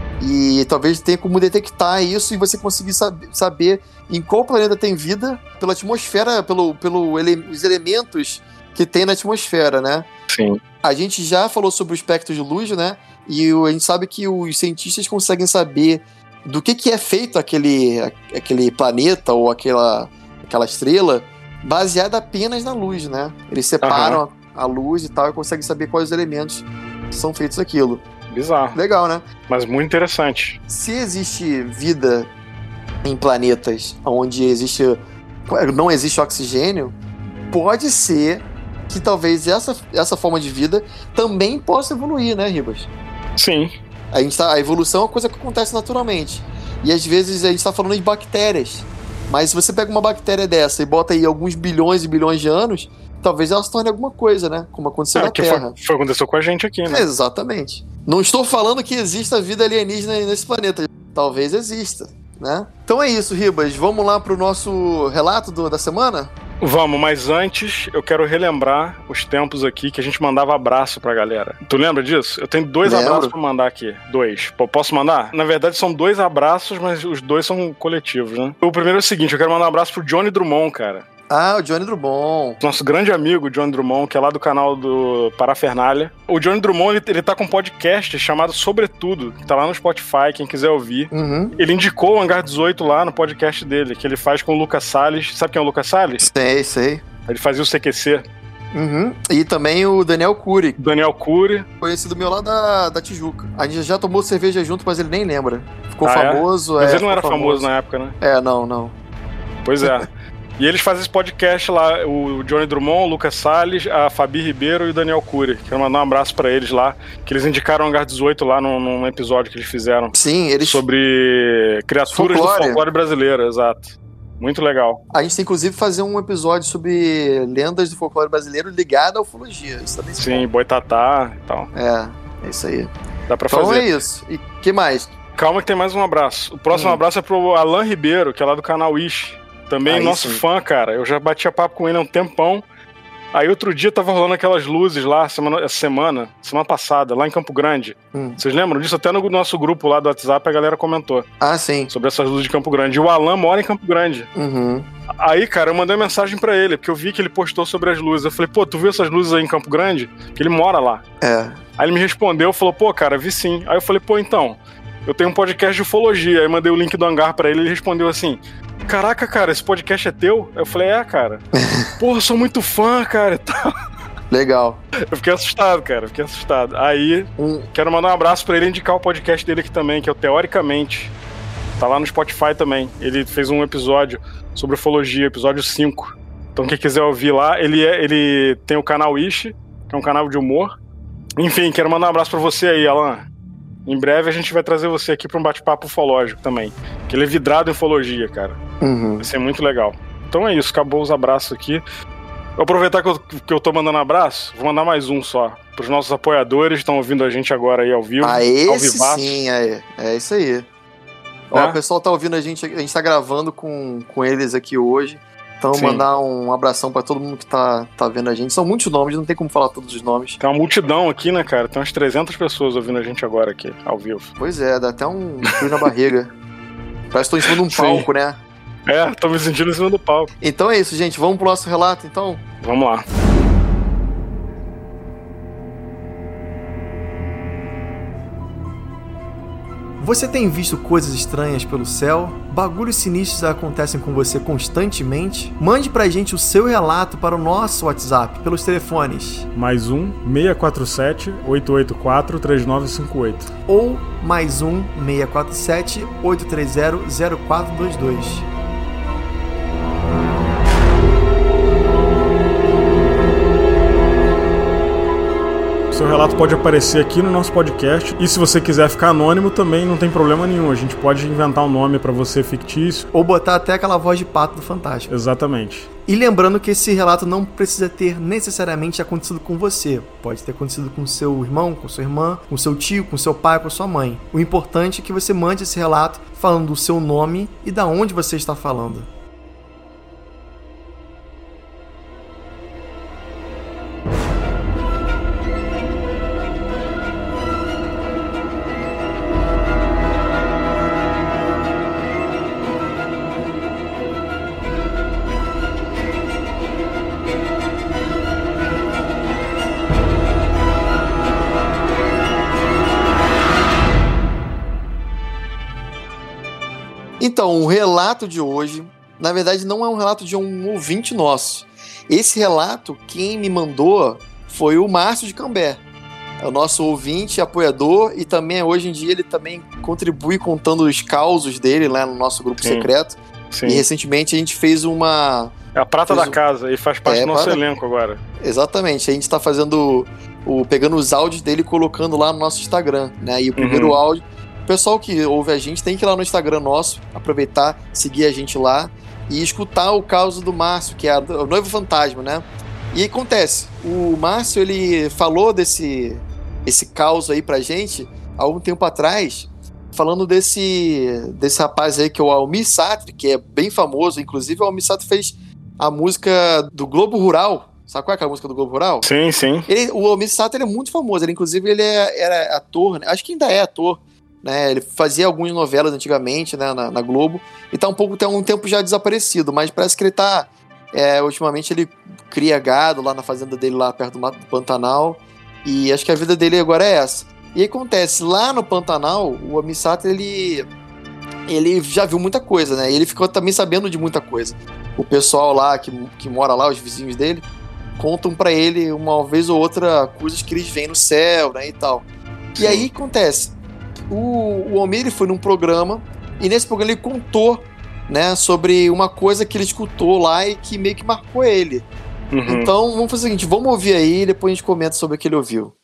E talvez tenha como detectar isso e você conseguir sab- saber em qual planeta tem vida pela atmosfera, pelo, pelo ele- os elementos que tem na atmosfera, né? Sim. A gente já falou sobre o espectro de luz, né? E a gente sabe que os cientistas conseguem saber do que, que é feito aquele, aquele planeta ou aquela, aquela estrela baseada apenas na luz, né? Eles separam uhum. a, a luz e tal e conseguem saber quais os elementos que são feitos daquilo. Bizarro. Legal, né? Mas muito interessante. Se existe vida em planetas onde existe, não existe oxigênio, pode ser que talvez essa, essa forma de vida também possa evoluir, né, Ribas? Sim. A, gente tá, a evolução é uma coisa que acontece naturalmente. E às vezes a gente está falando de bactérias. Mas se você pega uma bactéria dessa e bota aí alguns bilhões e bilhões de anos, talvez ela se torne alguma coisa, né? Como aconteceu é, na que Terra. Foi, foi aconteceu com a gente aqui, né? É, exatamente. Não estou falando que exista vida alienígena nesse planeta. Talvez exista, né? Então é isso, Ribas. Vamos lá pro nosso relato do, da semana? Vamos, mas antes eu quero relembrar os tempos aqui que a gente mandava abraço pra galera. Tu lembra disso? Eu tenho dois Lembro. abraços pra mandar aqui. Dois. P- posso mandar? Na verdade são dois abraços, mas os dois são coletivos, né? O primeiro é o seguinte, eu quero mandar um abraço pro Johnny Drummond, cara. Ah, o Johnny Drummond. Nosso grande amigo, Johnny Drummond, que é lá do canal do Parafernália. O Johnny Drummond, ele, ele tá com um podcast chamado Sobretudo, que tá lá no Spotify, quem quiser ouvir. Uhum. Ele indicou o Hangar dezoito lá no podcast dele, que ele faz com o Lucas Salles. Sabe quem é o Lucas Salles? Sei, sei. Ele fazia o C Q C. Uhum. E também o Daniel Cury. Daniel Cury. Conhecido meu lá da, da Tijuca. A gente já tomou cerveja junto, mas ele nem lembra. ficou Ah, famoso. É? Mas é, ele não era famoso. famoso na época, né? É, não, não. Pois é. E eles fazem esse podcast lá, o Johnny Drummond, o Lucas Salles, a Fabi Ribeiro e o Daniel Cury. Quero mandar um abraço pra eles lá, que eles indicaram o Hangar dezoito lá num, num episódio que eles fizeram. Sim, eles... Sobre criaturas folclore. do folclore brasileiro, exato. Muito legal. A gente tem, inclusive, fazer um episódio sobre lendas do folclore brasileiro ligado à ufologia. Isso também Sim, boitatá e tal. É, é isso aí. Dá pra então fazer. é isso. E que mais? Calma que tem mais um abraço. O próximo Hum. abraço é pro Alan Ribeiro, que é lá do canal Ish. Também Aí nosso sim. fã, cara. Eu já batia papo com ele há um tempão. Aí outro dia tava rolando aquelas luzes lá, semana, essa semana, semana passada, lá em Campo Grande. Hum. Vocês lembram disso? Até no nosso grupo lá do WhatsApp a galera comentou Ah, sim. sobre essas luzes de Campo Grande. E o Alan mora em Campo Grande. Uhum. Aí, cara, eu mandei uma mensagem pra ele, porque eu vi que ele postou sobre as luzes. Eu falei, pô, tu viu essas luzes aí em Campo Grande? Que ele mora lá. É. Aí ele me respondeu, falou, pô, cara, vi sim. Aí eu falei, pô, então, eu tenho um podcast de ufologia. Aí mandei o link do Hangar pra ele, ele respondeu assim, caraca, cara, esse podcast é teu? Aí eu falei, é, cara. Porra, sou muito fã, cara, e tal. Legal. Eu fiquei assustado, cara, fiquei assustado. Aí, Um... quero mandar um abraço pra ele e indicar o podcast dele aqui também, que é o Teoricamente. Tá lá no Spotify também. Ele fez um episódio sobre ufologia, episódio cinco. Então quem quiser ouvir lá, ele, é, ele tem o canal Ish, que é um canal de humor. Enfim, quero mandar um abraço pra você aí, Alan. Em breve a gente vai trazer você aqui pra um bate-papo ufológico também. Que ele é vidrado em ufologia, cara. Uhum. Vai ser muito legal. Então é isso, acabou os abraços aqui. Vou aproveitar que eu, que eu tô mandando abraço, vou mandar mais um só. Pros nossos apoiadores que estão ouvindo a gente agora aí ao vivo. Ah, ao esse vivaço. sim, é, é isso aí. Ó, Né? o pessoal tá ouvindo a gente, a gente tá gravando com, com eles aqui hoje. Então, Sim. mandar um abração pra todo mundo que tá, tá vendo a gente. São muitos nomes, não tem como falar todos os nomes. Tem uma multidão aqui, né, cara? Tem umas trezentas pessoas ouvindo a gente agora aqui, ao vivo. Pois é, dá até um frio na barriga. Parece que tô em cima de um Sim. palco, né? É, tô me sentindo em cima do palco. Então é isso, gente. Vamos pro nosso relato, então? Vamos lá. Você tem visto coisas estranhas pelo céu? Bagulhos sinistros acontecem com você constantemente? Mande pra gente o seu relato para o nosso WhatsApp, pelos telefones Mais um, seis quatro sete, oito oito quatro, três nove cinco oito. ou mais um, seis quatro sete, oito três zero, zero quatro dois dois. Seu relato pode aparecer aqui no nosso podcast. E se você quiser ficar anônimo, também não tem problema nenhum. A gente pode inventar um nome pra você fictício. Ou botar até aquela voz de pato do Fantástico. Exatamente. E lembrando que esse relato não precisa ter necessariamente acontecido com você. Pode ter acontecido com seu irmão, com sua irmã, com seu tio, com seu pai, com sua mãe. O importante é que você mande esse relato falando o seu nome e da onde você está falando. Então, o relato de hoje, na verdade, não é um relato de um ouvinte nosso. Esse relato, quem me mandou foi o Márcio de Cambé. É o nosso ouvinte, apoiador, e também, hoje em dia, ele também contribui contando os causos dele lá no nosso grupo Sim. secreto. Sim. E recentemente a gente fez uma... É a prata Fez da um- casa e faz parte É, do nosso para- elenco agora. Exatamente, a gente tá fazendo o pegando os áudios dele e colocando lá no nosso Instagram, né? E o primeiro Uhum. áudio, o pessoal que ouve a gente tem que ir lá no Instagram nosso, aproveitar, seguir a gente lá e escutar o caso do Márcio, que é o noivo fantasma, né? E aí acontece, o Márcio, ele falou desse esse caos aí pra gente há algum tempo atrás, falando desse desse rapaz aí que é o Almir Sater, que é bem famoso, inclusive o Almir Sater fez a música do Globo Rural. Sabe qual é, que é a música do Globo Rural? Sim, sim. Ele, o Almir Sater ele é muito famoso. Ele, inclusive, ele é- era ator, né? Acho que ainda é ator. Né? Ele fazia algumas novelas antigamente, né, na, na Globo. E tá um pouco, tem um tempo já desaparecido, mas parece que ele tá... é, ultimamente ele cria gado lá na fazenda dele, lá perto do Mato do Pantanal. E acho que a vida dele agora é essa. E aí acontece, lá no Pantanal, o Almir Sater, ele... ele já viu muita coisa, né? Ele ficou também sabendo de muita coisa. O pessoal lá que, que mora lá, os vizinhos dele, contam pra ele uma vez ou outra coisas que eles veem no céu, né, e tal. E aí acontece, O, o Almir, ele foi num programa, e nesse programa ele contou, né, sobre uma coisa que ele escutou lá e que meio que marcou ele. Uhum. Então, vamos fazer o seguinte, vamos ouvir aí e depois a gente comenta sobre o que ele ouviu.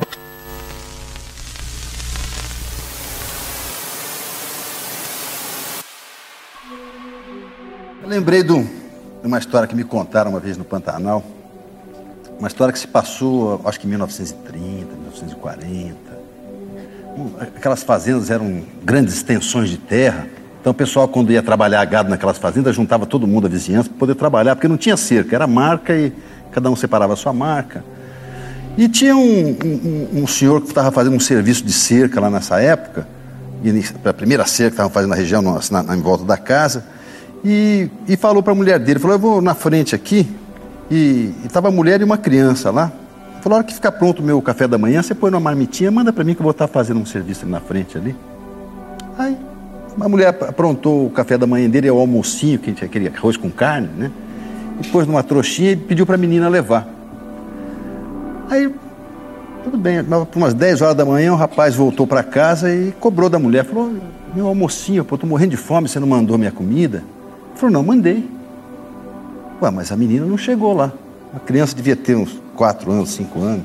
Eu lembrei de, um, de uma história que me contaram uma vez no Pantanal. Uma história que se passou, acho que em mil novecentos e trinta, mil novecentos e quarenta. Aquelas fazendas eram grandes extensões de terra. Então o pessoal, quando ia trabalhar gado naquelas fazendas, juntava todo mundo, a vizinhança, para poder trabalhar, porque não tinha cerca, era marca e cada um separava a sua marca. E tinha um, um, um senhor que estava fazendo um serviço de cerca lá nessa época, a primeira cerca que estavam fazendo na região, na, na, em volta da casa. E, e falou para a mulher dele, falou, eu vou na frente aqui, e estava a mulher e uma criança lá. Falou, a hora que ficar pronto o meu café da manhã, você põe numa marmitinha, manda para mim que eu vou estar fazendo um serviço ali na frente ali. Aí, a mulher aprontou o café da manhã dele, é o almocinho, que tinha aquele arroz com carne, né? E pôs numa trouxinha e pediu para a menina levar. Aí, tudo bem, por umas dez horas da manhã, o rapaz voltou para casa e cobrou da mulher, falou, meu almocinho, pô, tô morrendo de fome, você não mandou minha comida? Falou, não, mandei. Ué, mas a menina não chegou lá. A criança devia ter uns quatro anos, cinco anos.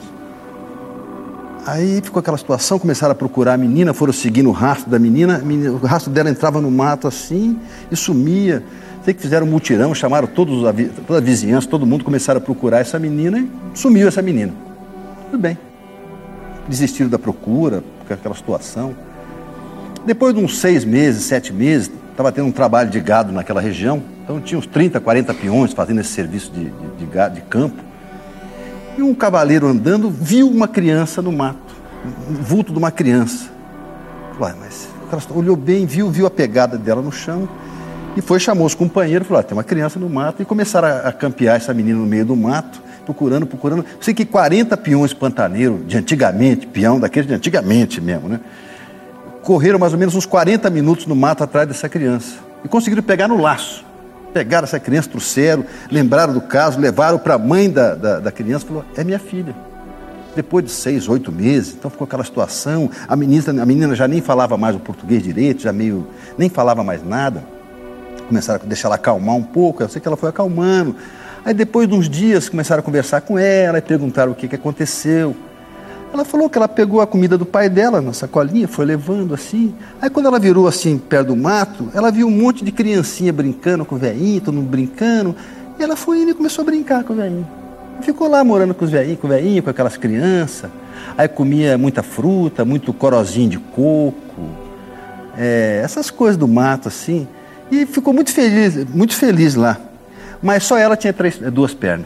Aí ficou aquela situação, começaram a procurar a menina, foram seguindo o rastro da menina, menina, o rastro dela entrava no mato assim e sumia. Sei que fizeram um mutirão, chamaram todos a, toda a vizinhança, todo mundo, começaram a procurar essa menina e sumiu essa menina. Tudo bem. Desistiram da procura, por aquela situação. Depois de uns seis meses, sete meses, estava tendo um trabalho de gado naquela região, então tinha uns trinta, quarenta peões fazendo esse serviço de, de, de, gado, de campo. E um cavaleiro andando viu uma criança no mato, um vulto de uma criança. Falei, mas o cara olhou bem, viu, viu a pegada dela no chão e foi, chamou os companheiros, falou, ah, tem uma criança no mato, e começaram a, a campear essa menina no meio do mato, procurando, procurando. Sei que quarenta peões pantaneiros de antigamente, peão daqueles de antigamente mesmo, né? Correram mais ou menos uns quarenta minutos no mato atrás dessa criança e conseguiram pegar no laço. Pegaram essa criança, trouxeram, lembraram do caso, levaram para a mãe da, da, da criança e falou, é minha filha. Depois de seis, oito meses, então ficou aquela situação, a menina, a menina já nem falava mais o português direito, já meio, nem falava mais nada. Começaram a deixar ela acalmar um pouco, eu sei que ela foi acalmando. Aí depois de uns dias começaram a conversar com ela e perguntaram o que, que aconteceu. Ela falou que ela pegou a comida do pai dela na sacolinha, foi levando assim. Aí quando ela virou assim, perto do mato, ela viu um monte de criancinha brincando com o velhinho, todo mundo brincando. E ela foi indo e começou a brincar com o velhinho. Ficou lá morando com os velhinhos, com o velhinho, com aquelas crianças. Aí comia muita fruta, muito corozinho de coco, é, essas coisas do mato assim. E ficou muito feliz, muito feliz lá. Mas só ela tinha três, duas pernas.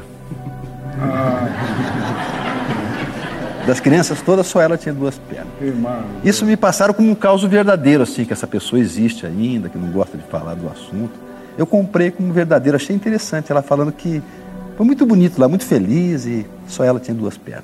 Das crianças todas, só ela tinha duas pernas. Isso me passaram como um caso verdadeiro, assim, que essa pessoa existe ainda, que não gosta de falar do assunto. Eu comprei como verdadeiro, achei interessante. Ela falando que foi muito bonito lá, muito feliz, e só ela tinha duas pernas.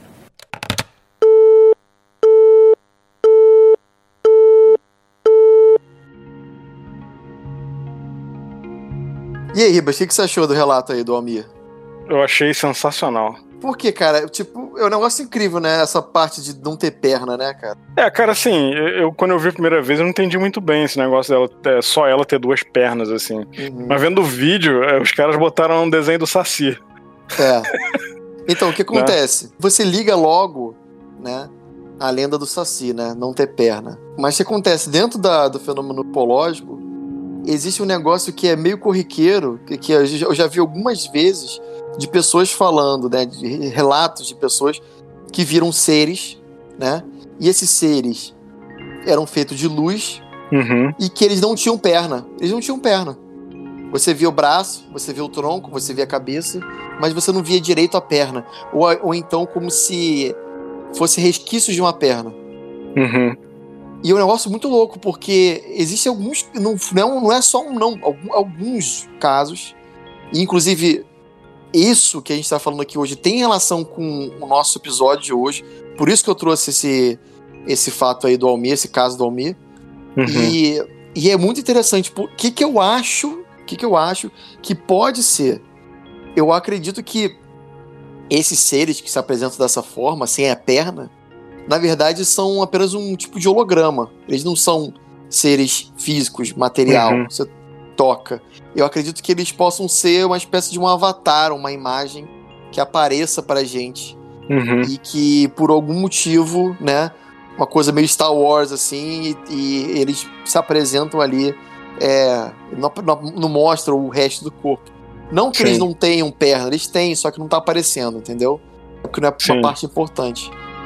E aí, Ribas, o que você achou do relato aí do Almir? Eu achei sensacional. Por quê, cara? Tipo, é um negócio incrível, né? Essa parte de não ter perna, né, cara? É, cara, assim, eu, eu quando eu vi a primeira vez, eu não entendi muito bem esse negócio dela, é, só ela ter duas pernas, assim. Uhum. Mas vendo o vídeo, é, os caras botaram um desenho do Saci. É. Então, o que acontece? Né? Você liga logo, né, a lenda do Saci, né? Não ter perna. Mas o que acontece? Dentro da, do fenômeno upológico, existe um negócio que é meio corriqueiro, que, que eu já vi algumas vezes de pessoas falando, né, de relatos de pessoas que viram seres, né, e esses seres eram feitos de luz, uhum, e que eles não tinham perna, eles não tinham perna. Você via o braço, você via o tronco, você via a cabeça, mas você não via direito a perna, ou, ou então como se fosse resquícios de uma perna. Uhum. E é um negócio muito louco, porque existem alguns, não, não, não é só um não, alguns casos, e inclusive isso que a gente está falando aqui hoje tem relação com o nosso episódio de hoje, por isso que eu trouxe esse, esse fato aí do Almir, esse caso do Almir. Uhum. E, e é muito interessante. O que, que eu acho que, que eu acho que pode ser? Eu acredito que esses seres que se apresentam dessa forma, sem a perna, na verdade, são apenas um tipo de holograma. Eles não são seres físicos, material, Uhum. você toca. Eu acredito que eles possam ser uma espécie de um avatar, uma imagem que apareça pra gente. Uhum. E que, por algum motivo, né, uma coisa meio Star Wars, assim, e, e eles se apresentam ali, é, não, não, não mostram o resto do corpo. Não que Sim. eles não tenham perna, eles têm, só que não tá aparecendo, entendeu? Porque não é Sim. uma parte importante.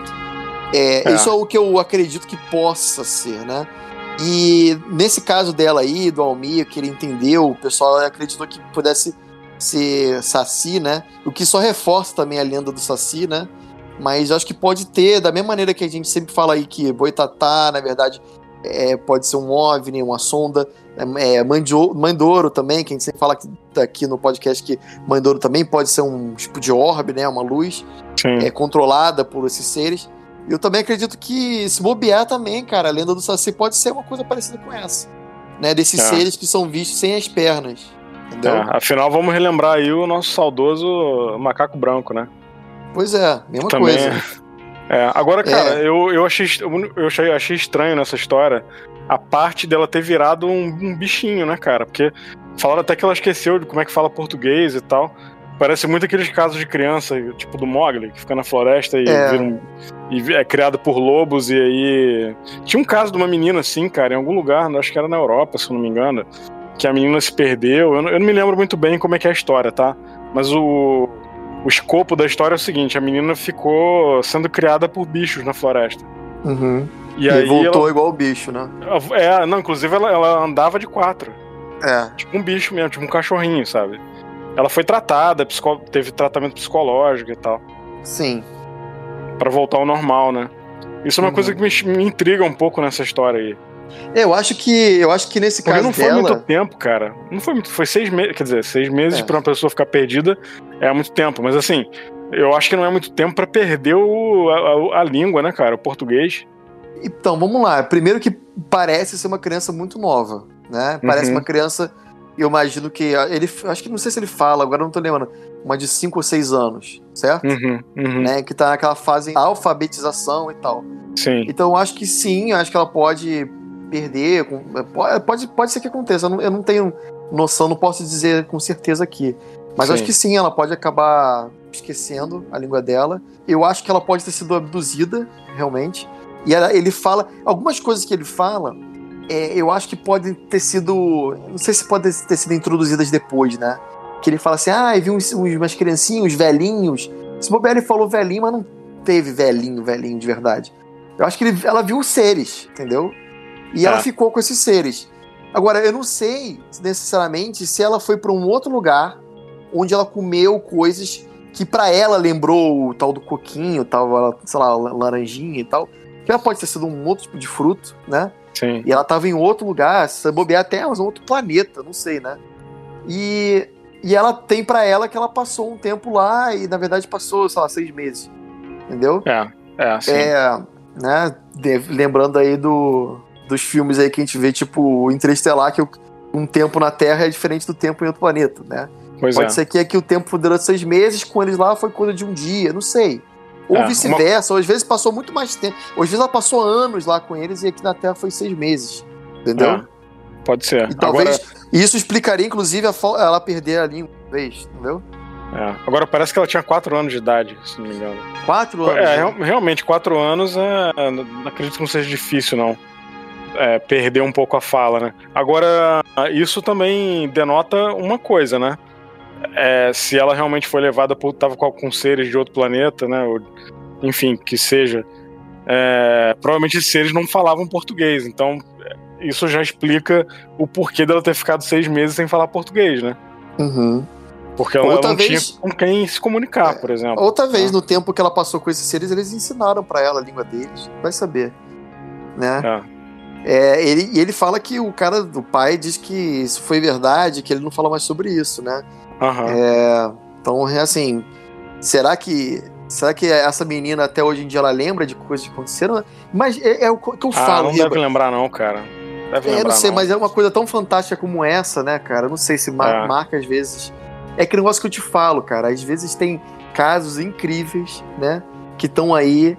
É, É. Isso é o que eu acredito que possa ser, né? E nesse caso dela aí, do Almir, que ele entendeu, o pessoal acreditou que pudesse ser Saci, né? O que só reforça também a lenda do Saci, né? Mas eu acho que pode ter, da mesma maneira que a gente sempre fala aí que Boitatá, na verdade, é, pode ser um OVNI, uma sonda. É, Mandio, Mandouro também, que a gente sempre fala aqui, aqui no podcast que Mandouro também pode ser um tipo de orbe, né? Uma luz é, controlada por esses seres. Eu também acredito que, se bobear também, cara, a lenda do Saci pode ser uma coisa parecida com essa. Né? Desses É. seres que são vistos sem as pernas. Entendeu? É, afinal, vamos relembrar aí o nosso saudoso macaco branco, né? Pois é, mesma Também coisa. É, agora, cara, É. eu, eu, achei, eu achei, achei estranho nessa história a parte dela ter virado um, um bichinho, né, cara? Porque falaram até que ela esqueceu de como é que fala português e tal. Parece muito aqueles casos de criança, tipo do Mowgli, que fica na floresta e, É. vira um, e é criado por lobos, e aí... Tinha um caso de uma menina assim, cara, em algum lugar, acho que era na Europa, se eu não me engano, que a menina se perdeu. Eu não, eu não me lembro muito bem como é que é a história, tá? Mas o... O escopo da história é o seguinte: a menina ficou sendo criada por bichos na floresta. Uhum. E, E aí voltou ela, igual o bicho, né? é, não, inclusive ela, ela andava de quatro. É. Tipo um bicho mesmo, tipo um cachorrinho, sabe? Ela foi tratada, psico, teve tratamento psicológico e tal. Sim. Pra voltar ao normal, né? Isso é uma Uhum. coisa que me, me intriga um pouco nessa história aí. Eu acho que, eu acho que nesse Porque caso não foi dela... muito tempo, cara. Não foi muito. Foi seis meses. Quer dizer, seis meses É. pra uma pessoa ficar perdida é muito tempo. Mas assim, eu acho que não é muito tempo pra perder o, a, a língua, né, cara? O português. Então, vamos lá. Primeiro que parece ser uma criança muito nova, né? Parece Uhum. uma criança, eu imagino que... Ele, acho que não sei se ele fala, agora eu não tô lembrando. Uma de cinco ou seis anos, certo? Uhum, uhum. Né? Que tá naquela fase de alfabetização e tal. Sim. Então, eu acho que sim, eu acho que ela pode perder. com- Pode, pode ser que aconteça. Eu não, eu não tenho noção, não posso dizer com certeza aqui. Mas eu acho Sim. que sim, ela pode acabar esquecendo a língua dela. Eu acho que ela pode ter sido abduzida, realmente. E ela- ele fala. Algumas coisas que ele fala, é, eu acho que podem ter sido. Não sei se podem ter sido introduzidas depois, né? Que ele fala assim: ah, vi uns, uns, umas criancinhos, uns velhinhos. Se bobear, ele falou velhinho, mas não teve velhinho, velhinho de verdade. Eu acho que ele- ela viu os seres, entendeu? E ela Ah. ficou com esses seres. Agora, eu não sei necessariamente se ela foi para um outro lugar onde ela comeu coisas que pra ela lembrou o tal do coquinho, tal, sei lá, laranjinha e tal. Que ela pode ter sido um outro tipo de fruto, né? Sim. E ela tava em outro lugar, se bobear até um outro planeta, não sei, né? E, e ela tem pra ela que ela passou um tempo lá e, na verdade, passou, sei lá, seis meses. Entendeu? É, é, sim. É, né? de- lembrando aí do, dos filmes aí que a gente vê, tipo, o Interestelar, que o- um tempo na Terra é diferente do tempo em outro planeta, né? Pois Pode é. ser que aqui o tempo durou seis meses, com eles lá foi coisa de um dia, não sei. Ou É, vice-versa, ou às vezes passou muito mais tempo. Ou às vezes ela passou anos lá com eles e aqui na Terra foi seis meses. Entendeu? É, pode ser. E talvez Agora, isso explicaria, inclusive, a fo- ela perder a língua uma vez, entendeu? é. Agora parece que ela tinha quatro anos de idade, se não me engano. Quatro anos. É, né? real- realmente, quatro anos, é, não acredito que não seja difícil, não. É, perder um pouco a fala, né? Agora, isso também denota uma coisa, né? É, se ela realmente foi levada por... Tava com, com seres de outro planeta, né? Ou, enfim, que seja. É, provavelmente esses seres não falavam português, então isso já explica o porquê dela ter ficado seis meses sem falar português, né? Uhum. Porque ela, Outra não vez- tinha com quem se comunicar, por exemplo. Outra vez, Ah. no tempo que ela passou com esses seres, eles ensinaram pra ela a língua deles. Vai saber. Né? É. É, ele, e ele fala que o cara do pai diz que isso foi verdade, que ele não fala mais sobre isso, né? Aham. É, então, é assim, será que será que essa menina até hoje em dia ela lembra de coisas que aconteceram? Mas é, é o que eu Ah, falo, não Riba. deve lembrar não, cara. Deve É, lembrar não sei, não. mas é uma coisa tão fantástica como essa, né, cara? Eu não sei se mar- É. marca às vezes. É aquele negócio que eu te falo, cara. Às vezes tem casos incríveis, né? Que estão aí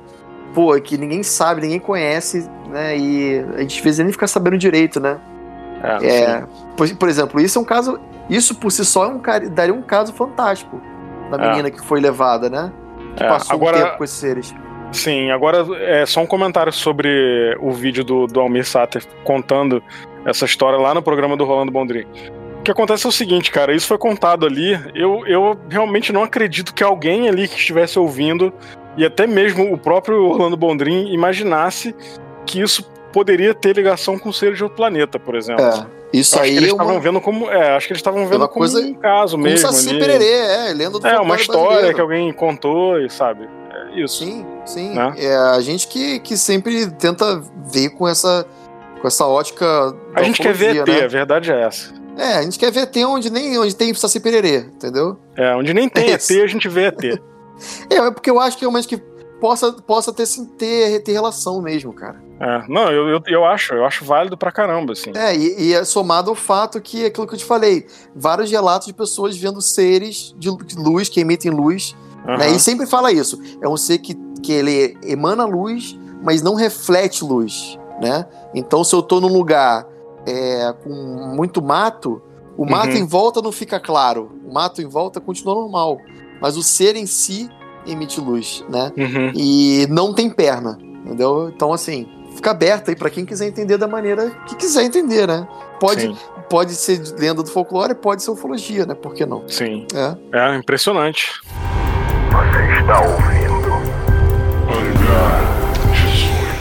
pô, que ninguém sabe, ninguém conhece, né? E a gente às vezes nem fica sabendo direito, né? É, É, por, por exemplo, isso é um caso. Isso por si só é um, ca- daria um caso fantástico da É. menina que foi levada, né? Que É, passou agora- um tempo com esses seres. Sim, agora é só um comentário sobre o vídeo do, do Almir Sater contando essa história lá no programa do Rolando Bondrin. O que acontece é o seguinte, cara, isso foi contado ali, eu, eu realmente não acredito que alguém ali que estivesse ouvindo, e até mesmo o próprio Orlando Bondrin, imaginasse que isso poderia ter ligação com seres de outro planeta, por exemplo. É, isso Eu acho aí que eles é uma, estavam vendo como. É, acho que eles estavam vendo uma como coisa- um caso como mesmo. Saci ali. Pererê, é, lenda do É, uma folclore história brasileiro. que alguém contou e sabe. É isso. Sim, sim. Né? É a gente que, que sempre tenta ver com essa, com essa ótica. da A gente quer ver E T, ufologia, a né? verdade é essa. É, a gente quer ver E T onde nem onde tem Saci Pererê, entendeu? É, onde nem tem É E T, a gente vê E T. É, é porque eu acho que realmente que possa, possa ter, sim, ter, ter relação mesmo, cara. É, não, eu, eu, eu acho, eu acho válido pra caramba, assim. É, e, e é somado ao fato que, aquilo que eu te falei, vários relatos de pessoas vendo seres de lu- de luz, que emitem luz, Aham. né? E sempre fala isso, é um ser que, que ele emana luz, mas não reflete luz, né? Então, se eu tô num lugar é, com muito mato, o mato Uhum. em volta não fica claro, o mato em volta continua normal, mas o ser em si emite luz, né? Uhum. E não tem perna, entendeu? Então, assim, fica aberto aí pra quem quiser entender da maneira que quiser entender, né? Pode, Sim, pode ser lenda do folclore, pode ser ufologia, né? Por que não? sim. É. É impressionante. Você está ouvindo? Hangar dezoito.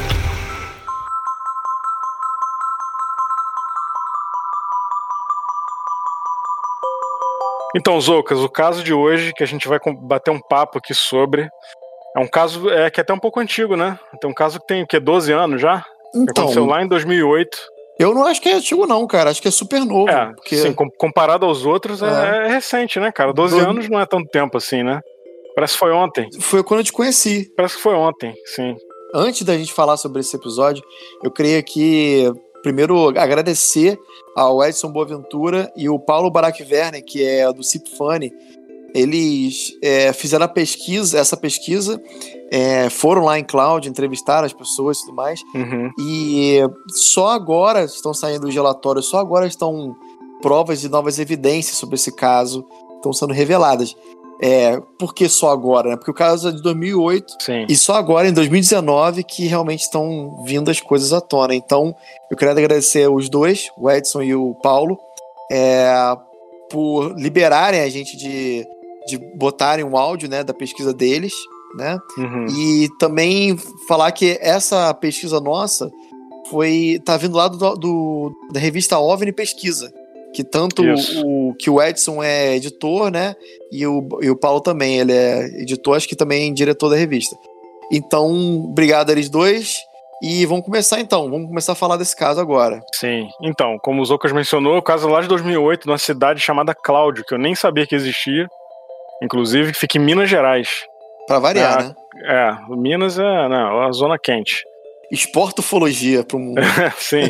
Então, Zoucas, o caso de hoje, que a gente vai com- bater um papo aqui sobre, é um caso é, que é até um pouco antigo, né? Tem um caso que tem, o quê, doze anos já? Que Então, aconteceu lá em dois mil e oito. eu não acho que é antigo não, cara. Acho que é super novo. É, porque... sim, com- comparado aos outros, é, É. é recente, né, cara? doze Do- anos não é tanto tempo assim, né? Parece que foi ontem. Foi quando eu te conheci. Parece que foi ontem, sim. Antes da gente falar sobre esse episódio, eu queria que primeiro agradecer ao Edson Boaventura e o Paulo Barack Werner, que é do Cipfani. Eles é, fizeram a pesquisa, essa pesquisa, é, foram lá em Cloud, entrevistaram as pessoas e tudo mais, Uhum. e só agora estão saindo os relatórios, só agora estão provas e novas evidências sobre esse caso, estão sendo reveladas. É, por que só agora? Né? Porque o caso é de dois mil e oito, Sim. e só agora, em dois mil e dezenove, que realmente estão vindo as coisas à tona. Então, eu queria agradecer os dois, o Edson e o Paulo, é, por liberarem a gente de, de botarem um áudio, né, da pesquisa deles, né? Uhum. E também falar que essa pesquisa nossa foi tá vindo lá do, do- da revista OVNI Pesquisa, que tanto Isso. o que o Edson é editor, né? E o, e o Paulo também, ele é editor, acho que também diretor da revista. Então, obrigado a eles dois. E vamos começar então, vamos começar a falar desse caso agora. Sim. Então, como o Zoucas mencionou, o caso é lá de dois mil e oito, numa cidade chamada Cláudio, que eu nem sabia que existia. Inclusive, que fica em Minas Gerais. Pra variar, Ah. né? É, Minas é não, a zona quente. Exporta ufologia pro mundo. Sim.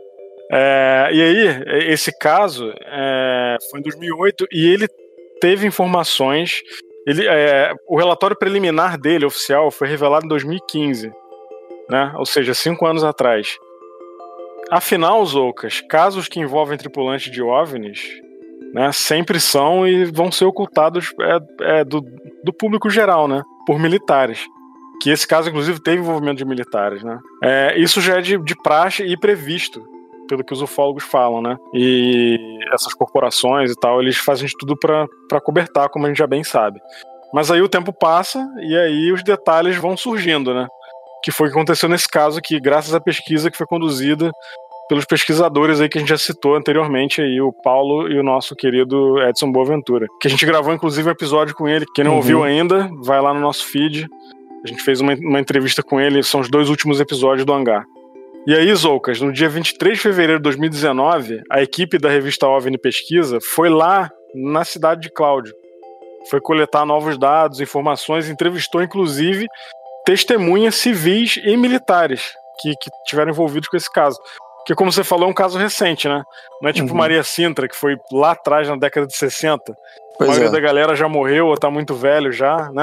É, e aí, esse caso é, foi em dois mil e oito e ele teve informações. Ele, é, o relatório preliminar dele, oficial, foi revelado em dois mil e quinze, né? Ou seja, cinco anos atrás. Afinal, Zoucas, casos que envolvem tripulantes de OVNIs, né, sempre são e vão ser ocultados é, é, do, do público geral, né? Por militares. Que esse caso, inclusive, teve envolvimento de militares, né? É, isso já é de, de praxe e previsto, pelo que os ufólogos falam, né? E essas corporações e tal, eles fazem de tudo pra, pra cobertar, como a gente já bem sabe. Mas aí o tempo passa e aí os detalhes vão surgindo, né? Que foi o que aconteceu nesse caso aqui, graças à pesquisa que foi conduzida pelos pesquisadores aí que a gente já citou anteriormente aí, o Paulo e o nosso querido Edson Boaventura. Que a gente gravou, inclusive, um episódio com ele. Quem não Uhum. ouviu ainda, vai lá no nosso feed. A gente fez uma, uma entrevista com ele, são os dois últimos episódios do Hangar. E aí, Zoucas, no dia vinte e três de fevereiro de dois mil e dezenove, a equipe da revista OVNI Pesquisa foi lá na cidade de Cláudio. Foi coletar novos dados, informações, entrevistou, inclusive, testemunhas civis e militares que, que tiveram envolvidos com esse caso. Porque, como você falou, é um caso recente, né? Não é tipo Uhum. Maria Sintra, que foi lá atrás, na década de sessenta. A Pois maioria é. da galera já morreu ou tá muito velho já, né?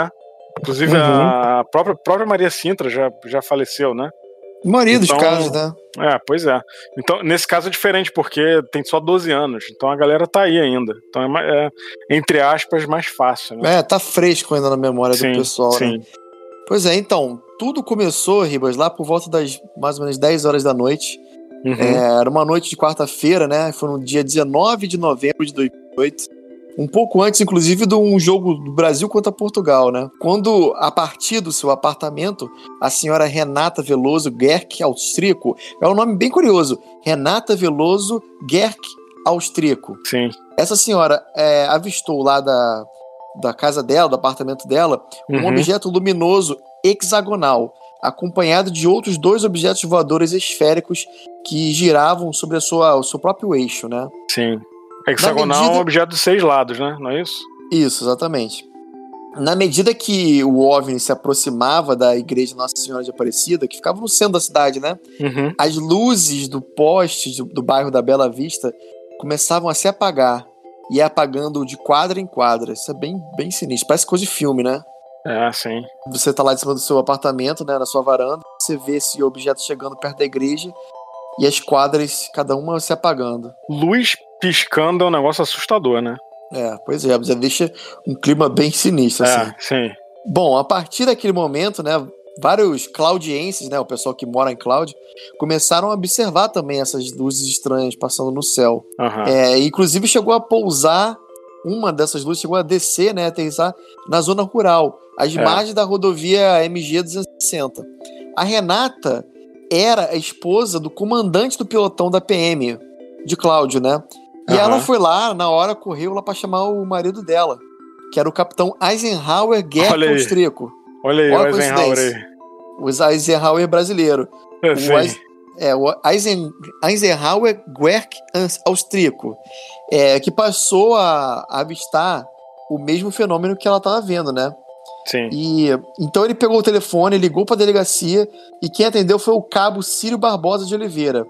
Inclusive, Uhum. a própria, própria Maria Sintra já, já faleceu, né? A maioria Então- dos casos, né? É, pois é. Então, nesse caso é diferente, porque tem só doze anos. Então a galera tá aí ainda. Então é, ma- é, entre aspas, mais fácil, né? É, tá fresco ainda na memória sim, do pessoal, sim. né? Pois é, então, tudo começou, Ribas, lá por volta das mais ou menos dez horas da noite. Uhum. É, era uma noite de quarta-feira, né? Foi no dia dezenove de novembro de dois mil e oito. Um pouco antes, inclusive, de um jogo do Brasil contra Portugal, né? Quando, a partir do seu apartamento, a senhora Renata Veloso Gerck Austríaco, é um nome bem curioso, Renata Veloso Gerck Austríaco. Sim. Essa senhora é, avistou lá da, da casa dela, do apartamento dela, um Uhum. objeto luminoso hexagonal, acompanhado de outros dois objetos voadores esféricos que giravam sobre a sua, o seu próprio eixo, né? Sim. Hexagonal é medida- um objeto de seis lados, né? Não é isso? Isso, exatamente. Na medida que o OVNI se aproximava da igreja Nossa Senhora de Aparecida, que ficava no centro da cidade, né? Uhum. As luzes do poste do, do bairro da Bela Vista começavam a se apagar. E ia apagando de quadra em quadra. Isso é bem, bem sinistro. Parece coisa de filme, né? É, sim. Você tá lá de cima do seu apartamento, né? Na sua varanda. Você vê esse objeto chegando perto da igreja. E as quadras, cada uma se apagando. Luz piscando é um negócio assustador, né? É, pois é. Já deixa um clima bem sinistro, assim. É, sim. Bom, a partir daquele momento, né, vários claudienses, né, o pessoal que mora em Cláudio, começaram a observar também essas luzes estranhas passando no céu. Aham. É, inclusive chegou a pousar, uma dessas luzes chegou a descer, né, aterrissar na zona rural, às É. margens da rodovia M G duzentos e sessenta. A Renata era a esposa do comandante do pelotão da P M, de Cláudio, né? E Aham. ela foi lá, na hora, correu lá pra chamar o marido dela, que era o capitão Eisenhower Gerck Olha aí. Austríaco. Olha aí, Olha o a Eisenhower coincidência. aí. O Eisenhower brasileiro. É, O, sim. Eis- é, o Eisen, Eisenhower Gerck Austríaco, é, que passou a, a avistar o mesmo fenômeno que ela estava vendo, né? Sim. E então ele pegou o telefone, ligou para a delegacia e quem atendeu foi o cabo Círio Barbosa de Oliveira.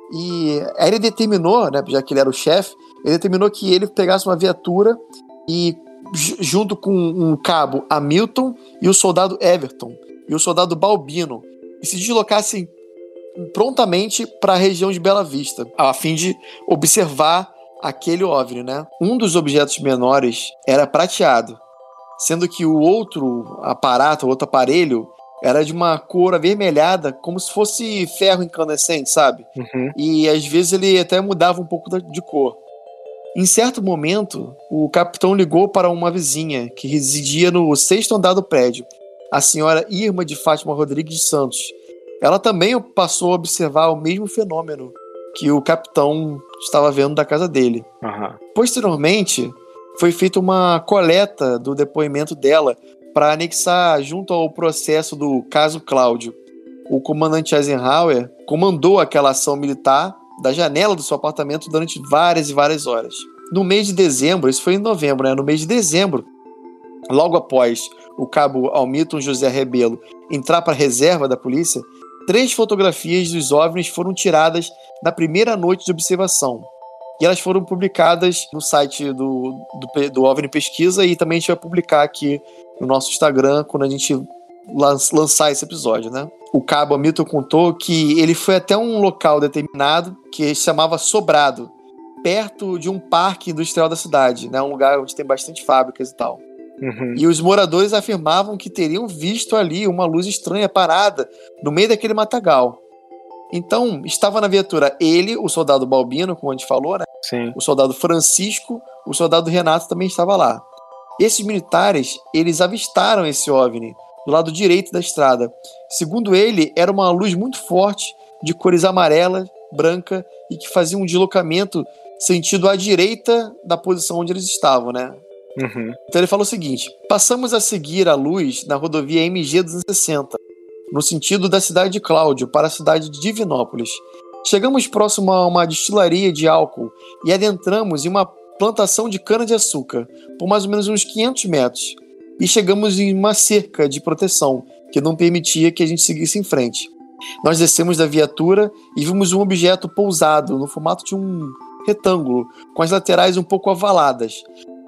E aí ele determinou, né, já que ele era o chefe, ele determinou que ele pegasse uma viatura e ju- junto com um cabo Hamilton e o soldado Everton e o soldado Balbino e se deslocassem prontamente para a região de Bela Vista, a fim de observar aquele OVNI, né? Um dos objetos menores era prateado, sendo que o outro aparato, o outro aparelho, era de uma cor avermelhada, como se fosse ferro incandescente, sabe? Uhum. E às vezes ele até mudava um pouco da- de cor. Em certo momento, o capitão ligou para uma vizinha que residia no sexto andar do prédio, a senhora Irma de Fátima Rodrigues de Santos. Ela também passou a observar o mesmo fenômeno que o capitão estava vendo da casa dele. Aham. Posteriormente, foi feita uma coleta do depoimento dela para anexar junto ao processo do caso Cláudio. O comandante Eisenhower comandou aquela ação militar da janela do seu apartamento durante várias e várias horas. No mês de dezembro, isso foi em novembro, né? No mês de dezembro, logo após o cabo Hamilton José Rebelo entrar para a reserva da polícia, três fotografias dos OVNIs foram tiradas na primeira noite de observação. E elas foram publicadas no site do, do, do OVNI Pesquisa e também a gente vai publicar aqui no nosso Instagram quando a gente lan- lançar esse episódio, né? O cabo Hamilton contou que ele foi até um local determinado que se chamava Sobrado, perto de um parque industrial da cidade, né? Um lugar onde tem bastante fábricas e tal. Uhum. E os moradores afirmavam que teriam visto ali uma luz estranha parada no meio daquele matagal. Então, estava na viatura ele, o soldado Balbino, como a gente falou, né? Sim. O soldado Francisco, o soldado Renato também estava lá. Esses militares, eles avistaram esse OVNI do lado direito da estrada. Segundo ele, era uma luz muito forte, de cores amarela, branca, e que fazia um deslocamento sentido à direita da posição onde eles estavam, né? Uhum. Então ele falou o seguinte: passamos a seguir a luz na rodovia M G duzentos e sessenta, no sentido da cidade de Cláudio para a cidade de Divinópolis. Chegamos próximo a uma destilaria de álcool e adentramos em uma plantação de cana-de-açúcar por mais ou menos uns quinhentos metros. E chegamos em uma cerca de proteção que não permitia que a gente seguisse em frente. Nós descemos da viatura e vimos um objeto pousado no formato de um retângulo, com as laterais um pouco ovaladas.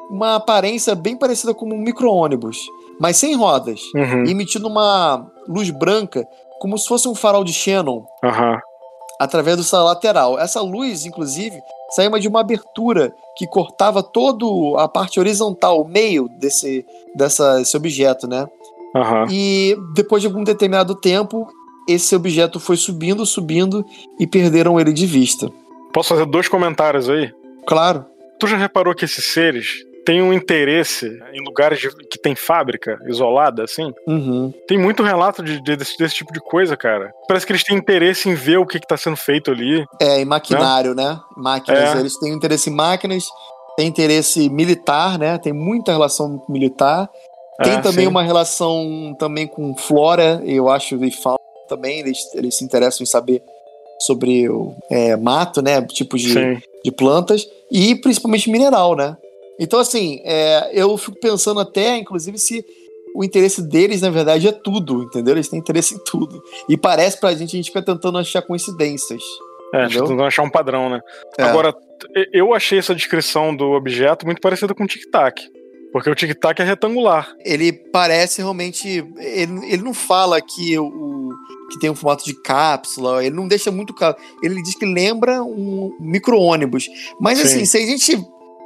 uma aparência bem parecida com um micro-ônibus, mas sem rodas, Uhum. emitindo uma luz branca, como se fosse um farol de Xenon, Aham. através do seu lateral. Essa luz, inclusive, saía de uma abertura que cortava toda a parte horizontal, o meio desse, dessa, desse objeto, né? Aham. E depois de algum determinado tempo, esse objeto foi subindo, subindo e perderam ele de vista. Posso fazer dois comentários aí? Claro. Tu já reparou que esses seres têm um interesse em lugares de- que tem fábrica isolada, assim? Uhum. Tem muito relato de, de- desse, desse tipo de coisa, cara. Parece que eles têm interesse em ver o que, que tá sendo feito ali. É, em maquinário, né? Máquinas. É. Eles têm interesse em máquinas, têm interesse militar, né? Tem muita relação militar. Tem É, também sim. uma relação também com flora, eu acho, e fauna também. Eles, eles se interessam em saber sobre o é, mato, né? Tipos de, Sim. de plantas. E principalmente mineral, né? Então, assim, é, eu fico pensando até, inclusive, se o interesse deles, na verdade, é tudo, entendeu? Eles têm interesse em tudo. E parece pra gente, a gente fica tentando achar coincidências. É, Entendeu? tentando achar um padrão, né? É. Agora, t- eu achei essa descrição do objeto muito parecida com o tic-tac. Porque o tic-tac é retangular. Ele parece realmente. Ele, ele não fala que o, o- que tem um formato de cápsula, ele não deixa muito claro. Ele diz que lembra um micro-ônibus. Mas Sim. assim, se a gente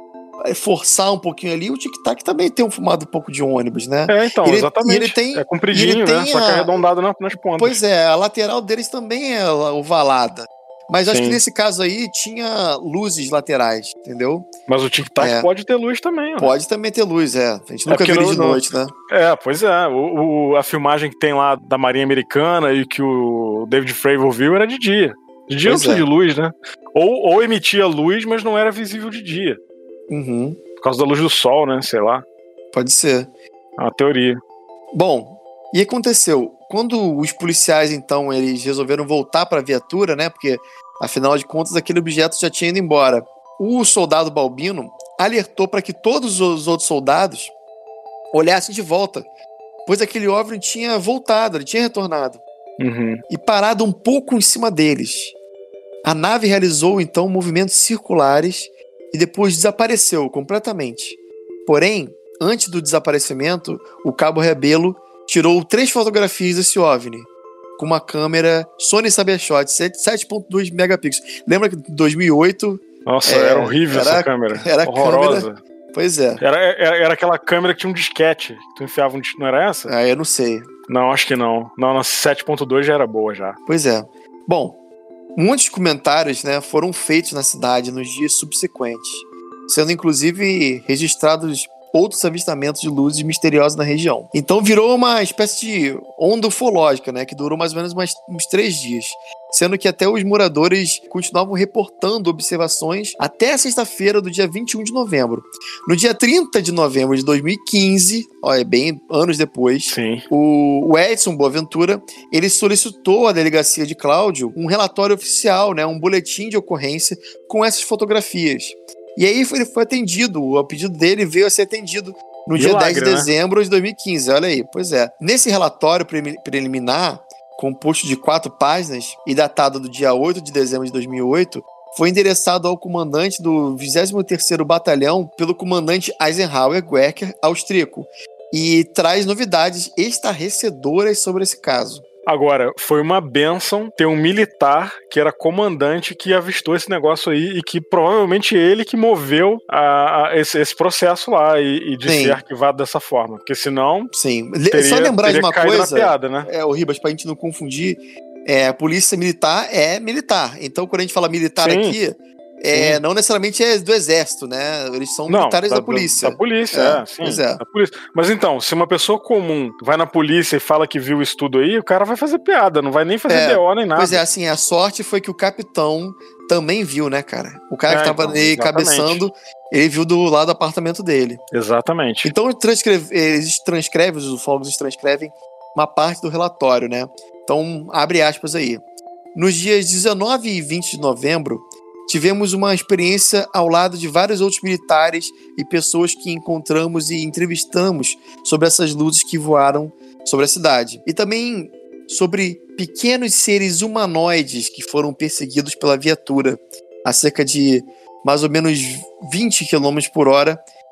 forçar um pouquinho ali, o tic-tac também tem um formato um pouco de ônibus, né? É, então, Ele- exatamente. e ele tem- é e compridinho, ele né? tem Só que é a- arredondado na- nas pontas. Pois é, a lateral deles também é ovalada. Mas acho Sim. que nesse caso aí tinha luzes laterais, entendeu? Mas o tic-tac É. pode ter luz também, ó. Pode também ter luz, é. A gente É nunca porque viu ele não- de não- noite, né? É, pois é. O, o- a filmagem que tem lá da Marinha Americana e que o David Fravor viu era de dia. De dia Pois não precisa é. de luz, né? Ou, ou emitia luz, mas não era visível de dia. Uhum, Por causa da luz do sol, né? Sei lá. pode ser. É uma teoria. Bom, e aconteceu, quando os policiais, então, eles resolveram voltar para a viatura, né, porque, afinal de contas, aquele objeto já tinha ido embora, o soldado Balbino alertou para que todos os outros soldados olhassem de volta, pois aquele OVNI tinha voltado, ele tinha retornado, Uhum. e parado um pouco em cima deles. A nave realizou, então, movimentos circulares e depois desapareceu completamente. Porém, antes do desaparecimento, o Cabo Rebelo tirou três fotografias desse OVNI com uma câmera Sony Cybershot sete ponto dois megapixels. Lembra que em dois mil e oito, Nossa, É, era horrível era- essa câmera. era a horrorosa. pois é, Era, era, era aquela câmera que tinha um disquete. Que tu enfiava um disquete. Não era essa? aí eu não sei. Não, acho que não. Não, na sete ponto dois já era boa já. Pois é. Bom, muitos comentários, né, foram feitos na cidade nos dias subsequentes, sendo inclusive registrados outros avistamentos de luzes misteriosas na região. Então virou uma espécie de onda ufológica, né, que durou mais ou menos mais, uns três dias, sendo que até os moradores continuavam reportando observações até a sexta-feira do dia vinte e um de novembro. No dia trinta de novembro de dois mil e quinze, ó, é bem anos depois, Sim. o o Edson Boaventura, ele solicitou à delegacia de Cláudio um relatório oficial, né, um boletim de ocorrência com essas fotografias. E aí foi- ele foi atendido, o pedido dele veio a ser atendido no dia Milagre, dez de né? dezembro de dois mil e quinze, olha aí, pois é. Nesse relatório premi- preliminar, composto de quatro páginas e datado do dia oito de dezembro de dois mil e oito, foi endereçado ao comandante do vigésimo terceiro Batalhão pelo comandante Eisenhower Guecker, austríaco, e traz novidades estarrecedoras sobre esse caso. Agora, foi uma bênção ter um militar que era comandante que avistou esse negócio aí e que provavelmente ele que moveu a, a esse, esse processo lá e, e de Sim. ser arquivado dessa forma. Porque senão Sim, Le- teria, só lembrar de teria uma caído coisa, na piada, né? é, o Ribas, pra gente não confundir, é, a polícia militar é militar. Então, quando a gente fala militar Sim. aqui, é, não necessariamente é do exército, né? Eles são Não, militares da, polícia. Da, polícia, É, é, sim. pois é. Da polícia. Mas então, se uma pessoa comum vai na polícia e fala que viu isso tudo aí, o cara vai fazer piada, não vai nem fazer É, B O nem nada. Pois é, assim, a sorte foi que o capitão também viu, né, cara? O cara É, que tava então, ali exatamente. cabeçando, ele viu do lado do apartamento dele. Exatamente. Então, transcreve, eles transcrevem, os ufólogos transcrevem uma parte do relatório, né? Então, abre aspas aí. Nos dias dezenove e vinte de novembro, tivemos uma experiência ao lado de vários outros militares e pessoas que encontramos e entrevistamos sobre essas luzes que voaram sobre a cidade. E também sobre pequenos seres humanoides que foram perseguidos pela viatura a cerca de mais ou menos vinte quilômetros por hora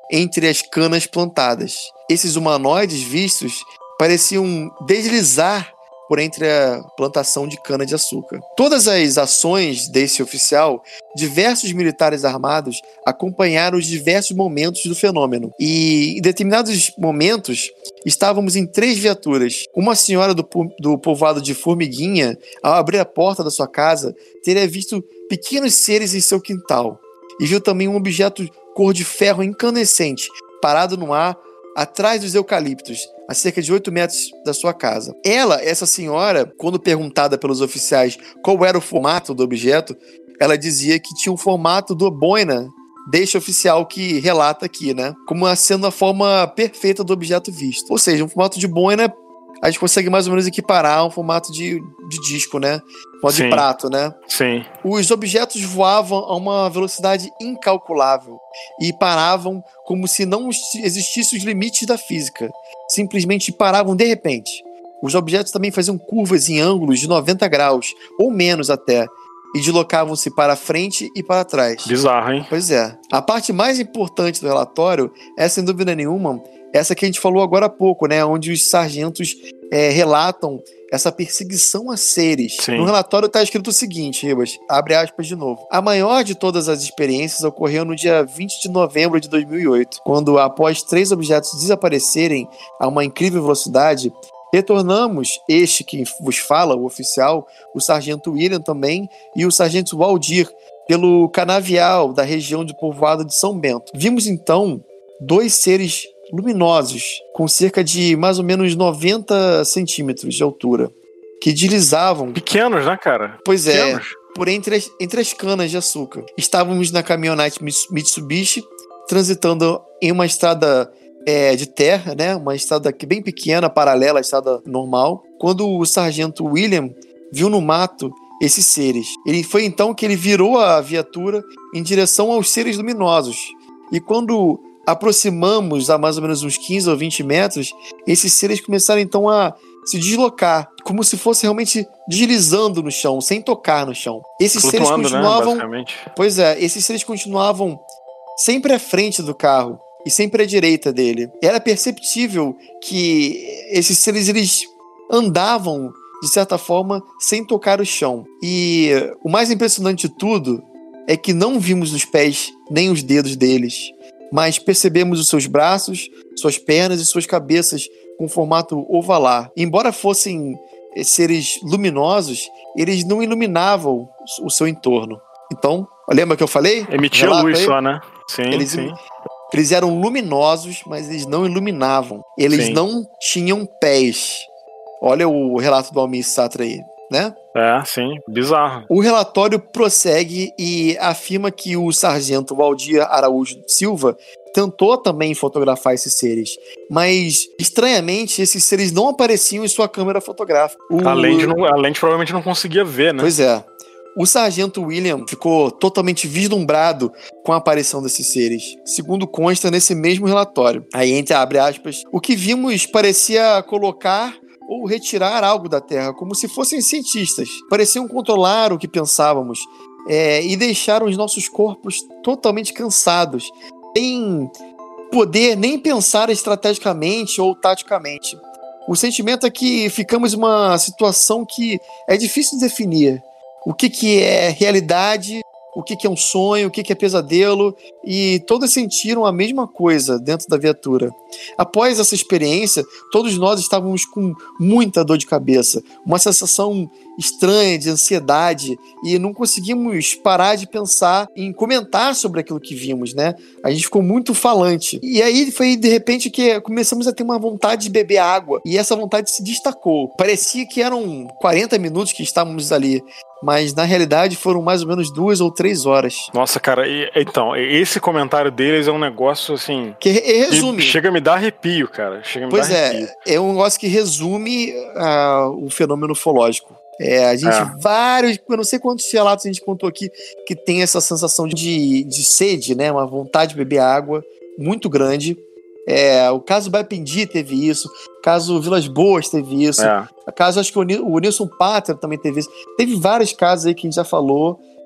entre as canas plantadas. Esses humanoides vistos pareciam deslizar por entre a plantação de cana-de-açúcar. Todas as ações desse oficial, diversos militares armados acompanharam os diversos momentos do fenômeno. E em determinados momentos, estávamos em três viaturas. Uma senhora do, po- do povoado de Formiguinha, ao abrir a porta da sua casa, teria visto pequenos seres em seu quintal. E viu também um objeto cor de ferro incandescente, parado no ar, atrás dos eucaliptos, a cerca de oito metros da sua casa. Ela, essa senhora, quando perguntada pelos oficiais qual era o formato do objeto, ela dizia que tinha um formato do boina deste oficial que relata aqui, né? Como sendo a forma perfeita do objeto visto. Ou seja, um formato de boina, a gente consegue mais ou menos equiparar a um formato de, de disco, né? Formato de prato, né? Sim. Os objetos voavam a uma velocidade incalculável e paravam como se não existissem os limites da física. Simplesmente paravam de repente. Os objetos também faziam curvas em ângulos de noventa graus, ou menos até, e deslocavam-se para frente e para trás. Bizarro, hein? Pois é. A parte mais importante do relatório é, sem dúvida nenhuma, essa que a gente falou agora há pouco, né? Onde os sargentos é, relatam essa perseguição a seres. Sim. No relatório está escrito o seguinte, Ribas, abre aspas de novo. A maior de todas as experiências ocorreu no dia vinte de novembro de dois mil e oito, quando, após três objetos desaparecerem a uma incrível velocidade, retornamos, este que vos fala, o oficial, o sargento William também, e o sargento Waldir, pelo canavial da região de povoado de São Bento. Vimos então dois seres luminosos, com cerca de mais ou menos noventa centímetros de altura, que deslizavam... Pequenos, né, cara? Pois Pequenos. é, por entre as, entre as canas de açúcar. Estávamos na caminhonete Mitsubishi, transitando em uma estrada é, de terra, né? Uma estrada bem pequena, paralela à estrada normal, quando o sargento William viu no mato esses seres. Ele foi então que ele virou a viatura em direção aos seres luminosos. E quando aproximamos a mais ou menos uns quinze ou vinte metros, esses seres começaram então a se deslocar, como se fosse realmente deslizando no chão, sem tocar no chão. Esses seres continuavam, né, pois é, esses seres continuavam sempre à frente do carro e sempre à direita dele. Era perceptível que esses seres eles andavam de certa forma sem tocar o chão. E o mais impressionante de tudo é que não vimos os pés nem os dedos deles, mas percebemos os seus braços, suas pernas e suas cabeças com formato ovalar. Embora fossem seres luminosos, eles não iluminavam o seu entorno. Então, lembra que eu falei? Emitia Relata luz aí? só, né? Sim, Eles, sim. eles eram luminosos, mas eles não iluminavam. Eles Sim. não tinham pés. Olha o relato do Almir Sater aí, né? É, sim. Bizarro. O relatório prossegue e afirma que o sargento Waldir Araújo Silva tentou também fotografar esses seres, mas, estranhamente, esses seres não apareciam em sua câmera fotográfica. O... Além, de não, além de provavelmente não conseguia ver, né? Pois é. O sargento William ficou totalmente vislumbrado com a aparição desses seres, segundo consta nesse mesmo relatório. Aí, entre abre aspas, o que vimos parecia colocar ou retirar algo da Terra, como se fossem cientistas. Pareciam controlar o que pensávamos é, e deixaram os nossos corpos totalmente cansados, sem poder nem pensar estrategicamente ou taticamente. O sentimento é que ficamos em uma situação que é difícil de definir. O que, que é realidade, o que, que é um sonho, o que, que é pesadelo, e todos sentiram a mesma coisa dentro da viatura. Após essa experiência, todos nós estávamos com muita dor de cabeça, uma sensação estranha de ansiedade, e não conseguimos parar de pensar em comentar sobre aquilo que vimos, né? A gente ficou muito falante. E aí foi de repente que começamos a ter uma vontade de beber água, e essa vontade se destacou. Parecia que eram quarenta minutos que estávamos ali, mas na realidade foram mais ou menos duas ou três horas. Nossa, cara, e, então, esse comentário deles é um negócio assim... Que resume... Que chega a me dar arrepio, cara. Chega a me pois dar é, arrepio. é um negócio que resume uh, o fenômeno ufológico. É, a gente, É. vários, eu não sei quantos relatos a gente contou aqui que tem essa sensação de, de sede, né? Uma vontade de beber água muito grande. É, o caso Bapendi teve isso, o caso Vilas Boas teve isso, É. o caso, acho que o, Ni- o Nilson Pátria também teve isso. Teve vários casos aí que a gente já falou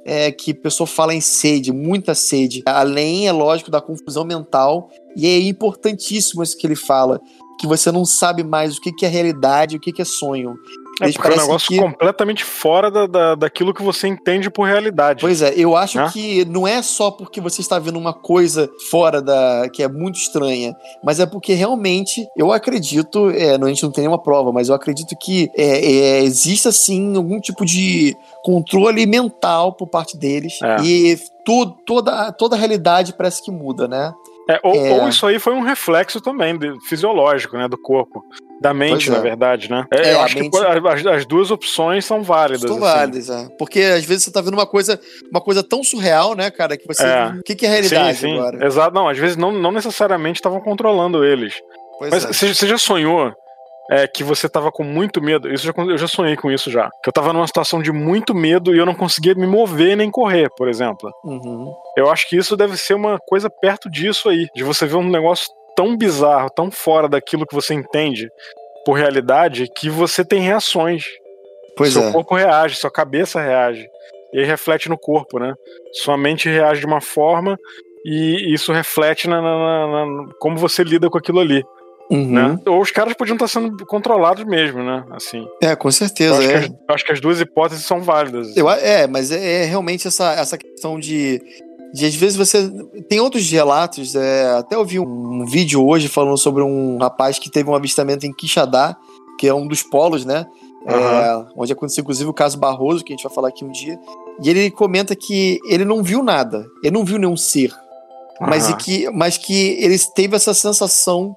é que a pessoa fala em sede, muita sede. Além, é lógico, da confusão mental. E é importantíssimo isso que ele fala, que você não sabe mais o que, que é realidade e o que, que é sonho. É porque é um negócio que... completamente fora da, da, daquilo que você entende por realidade. Pois é, eu acho né? que não é só porque você está vendo uma coisa fora da... que é muito estranha, mas é porque realmente, eu acredito, é, a gente não tem nenhuma prova, mas eu acredito que é, é, existe, assim, algum tipo de controle mental por parte deles, É. e tu, toda, toda a realidade parece que muda, né? É, ou, É. ou isso aí foi um reflexo também de- fisiológico, né, do corpo, da mente, Pois é. na verdade, né? É, É, eu a acho mente- que as, as duas opções são válidas. São assim. válidas, é. Porque às vezes você tá vendo uma coisa, uma coisa tão surreal, né, cara, que você... É. O que, que é realidade sim, sim. agora? Exato, não, às vezes não, não necessariamente estavam controlando eles. Pois Mas é. você, você já sonhou é, que você tava com muito medo? Isso já, eu já sonhei com isso já. Que eu tava numa situação de muito medo e eu não conseguia me mover nem correr, por exemplo. Uhum. Eu acho que isso deve ser uma coisa perto disso aí. De você ver um negócio tão bizarro, tão fora daquilo que você entende por realidade, que você tem reações. Pois Seu é. corpo reage, sua cabeça reage. E aí reflete no corpo, né? Sua mente reage de uma forma e isso reflete na, na, na, na como você lida com aquilo ali. Uhum. Né? Ou os caras podiam estar sendo controlados mesmo, né? Assim. É, com Eu certeza, acho, é. que as, eu acho que as duas hipóteses são válidas. Eu, a- é, mas é, é realmente essa, essa questão de, de, às vezes, você... Tem outros relatos, é, até eu vi um, um vídeo hoje falando sobre um rapaz que teve um avistamento em Quixadá, que é um dos polos, né? É, onde aconteceu, inclusive, o caso Barroso, que a gente vai falar aqui um dia. E ele comenta que ele não viu nada, ele não viu nenhum ser, mas, e Aham. que, mas que ele teve essa sensação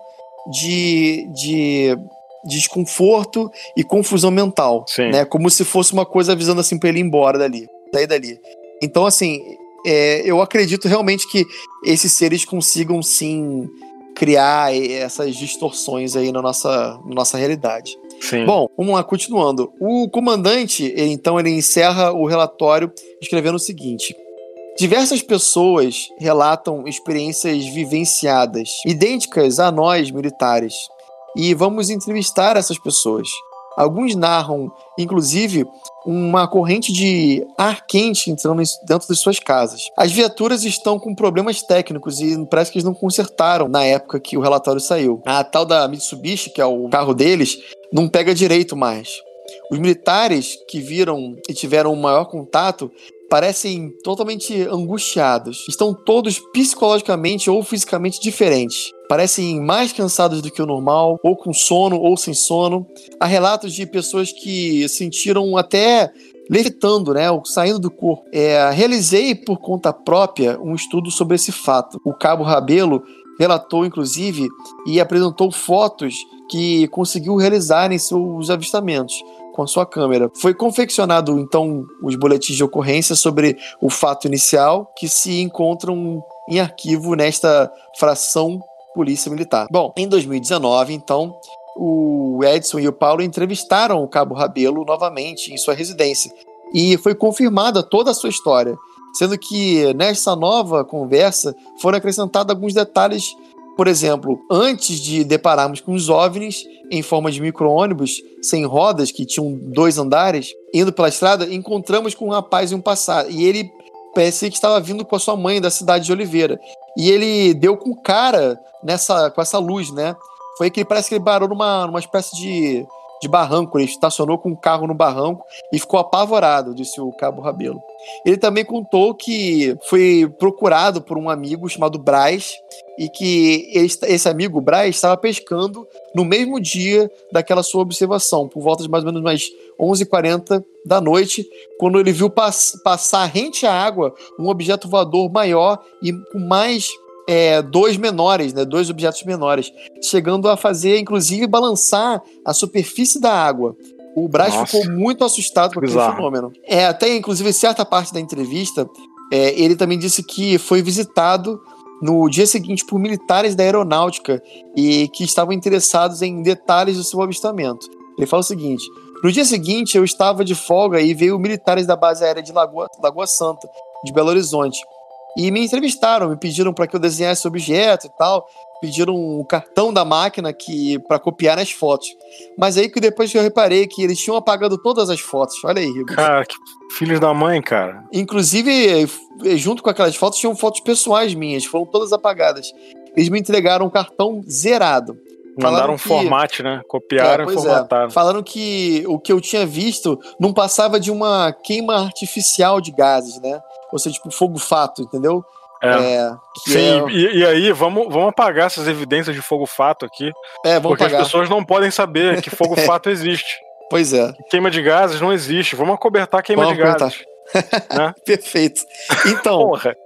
de, de, de desconforto e confusão mental, Sim. né? Como se fosse uma coisa avisando assim pra ele ir embora dali, sair dali. Então, assim, é, eu acredito realmente que esses seres consigam, sim, criar essas distorções aí na nossa, na nossa realidade. Sim. Bom, vamos lá, continuando. O comandante, ele, então, ele encerra o relatório escrevendo o seguinte: diversas pessoas relatam experiências vivenciadas, idênticas a nós, militares, e vamos entrevistar essas pessoas. Alguns narram, inclusive, uma corrente de ar quente entrando dentro das suas casas. As viaturas estão com problemas técnicos e parece que eles não consertaram na época que o relatório saiu. A tal da Mitsubishi, que é o carro deles, não pega direito mais. Os militares que viram e tiveram um maior contato parecem totalmente angustiados. Estão todos psicologicamente ou fisicamente diferentes. Parecem mais cansados do que o normal, ou com sono, ou sem sono. Há relatos de pessoas que sentiram até levitando, né, ou saindo do corpo. É, realizei por conta própria um estudo sobre esse fato. O Cabo Rabelo relatou, inclusive, e apresentou fotos que conseguiu realizar em seus avistamentos com a sua câmera. Foi confeccionado, então, os boletins de ocorrência sobre o fato inicial, que se encontram em arquivo nesta fração Polícia Militar. Bom, em dois mil e dezenove, então, o Edson e o Paulo entrevistaram o Cabo Rabelo novamente em sua residência e foi confirmada toda a sua história, sendo que nessa nova conversa foram acrescentados alguns detalhes. Por exemplo, antes de depararmos com os OVNIs em forma de micro-ônibus sem rodas, que tinham dois andares, indo pela estrada, encontramos com um rapaz em um passado. E ele parecia que estava vindo com a sua mãe da cidade de Oliveira. E ele deu com cara nessa, com essa luz, né? Foi que ele parece que ele parou numa, numa espécie de, de barranco. Ele estacionou com um carro no barranco e ficou apavorado, disse o Cabo Rabelo. Ele também contou que foi procurado por um amigo chamado Braz e que ele, esse amigo, Braz, estava pescando no mesmo dia daquela sua observação, por volta de mais ou menos umas onze e quarenta da noite, quando ele viu pass- passar rente à água um objeto voador maior e com mais é, dois menores, né, dois objetos menores, chegando a fazer, inclusive, balançar a superfície da água. O Braz Nossa, ficou muito assustado com aquele bizarro. fenômeno. É, até, inclusive, certa parte da entrevista, é, ele também disse que foi visitado no dia seguinte por militares da aeronáutica e que estavam interessados em detalhes do seu avistamento. Ele fala o seguinte: no dia seguinte eu estava de folga e veio militares da base aérea de Lagoa, Lagoa Santa, de Belo Horizonte, e me entrevistaram, me pediram para que eu desenhasse o objeto e tal, pediram o cartão da máquina que para copiar nas fotos. Mas aí que depois que eu reparei que eles tinham apagado todas as fotos. Olha aí, Ribas. Cara, que filhos da mãe, cara. Inclusive, junto com aquelas fotos, tinham fotos pessoais minhas, foram todas apagadas. Eles me entregaram um cartão zerado. Mandaram um que... formato, né? Copiaram é, e formataram. É. Falaram que o que eu tinha visto não passava de uma queima artificial de gases, né? Ou seja, tipo fogo-fato, entendeu? É. É, Sim, é... E, e aí vamos, vamos apagar essas evidências de fogo-fato aqui. É, vamos porque apagar. as pessoas não podem saber que fogo-fato existe. Pois é. Queima de gases não existe. Vamos acobertar queima vamos de gases. Né? Perfeito. Então... Porra.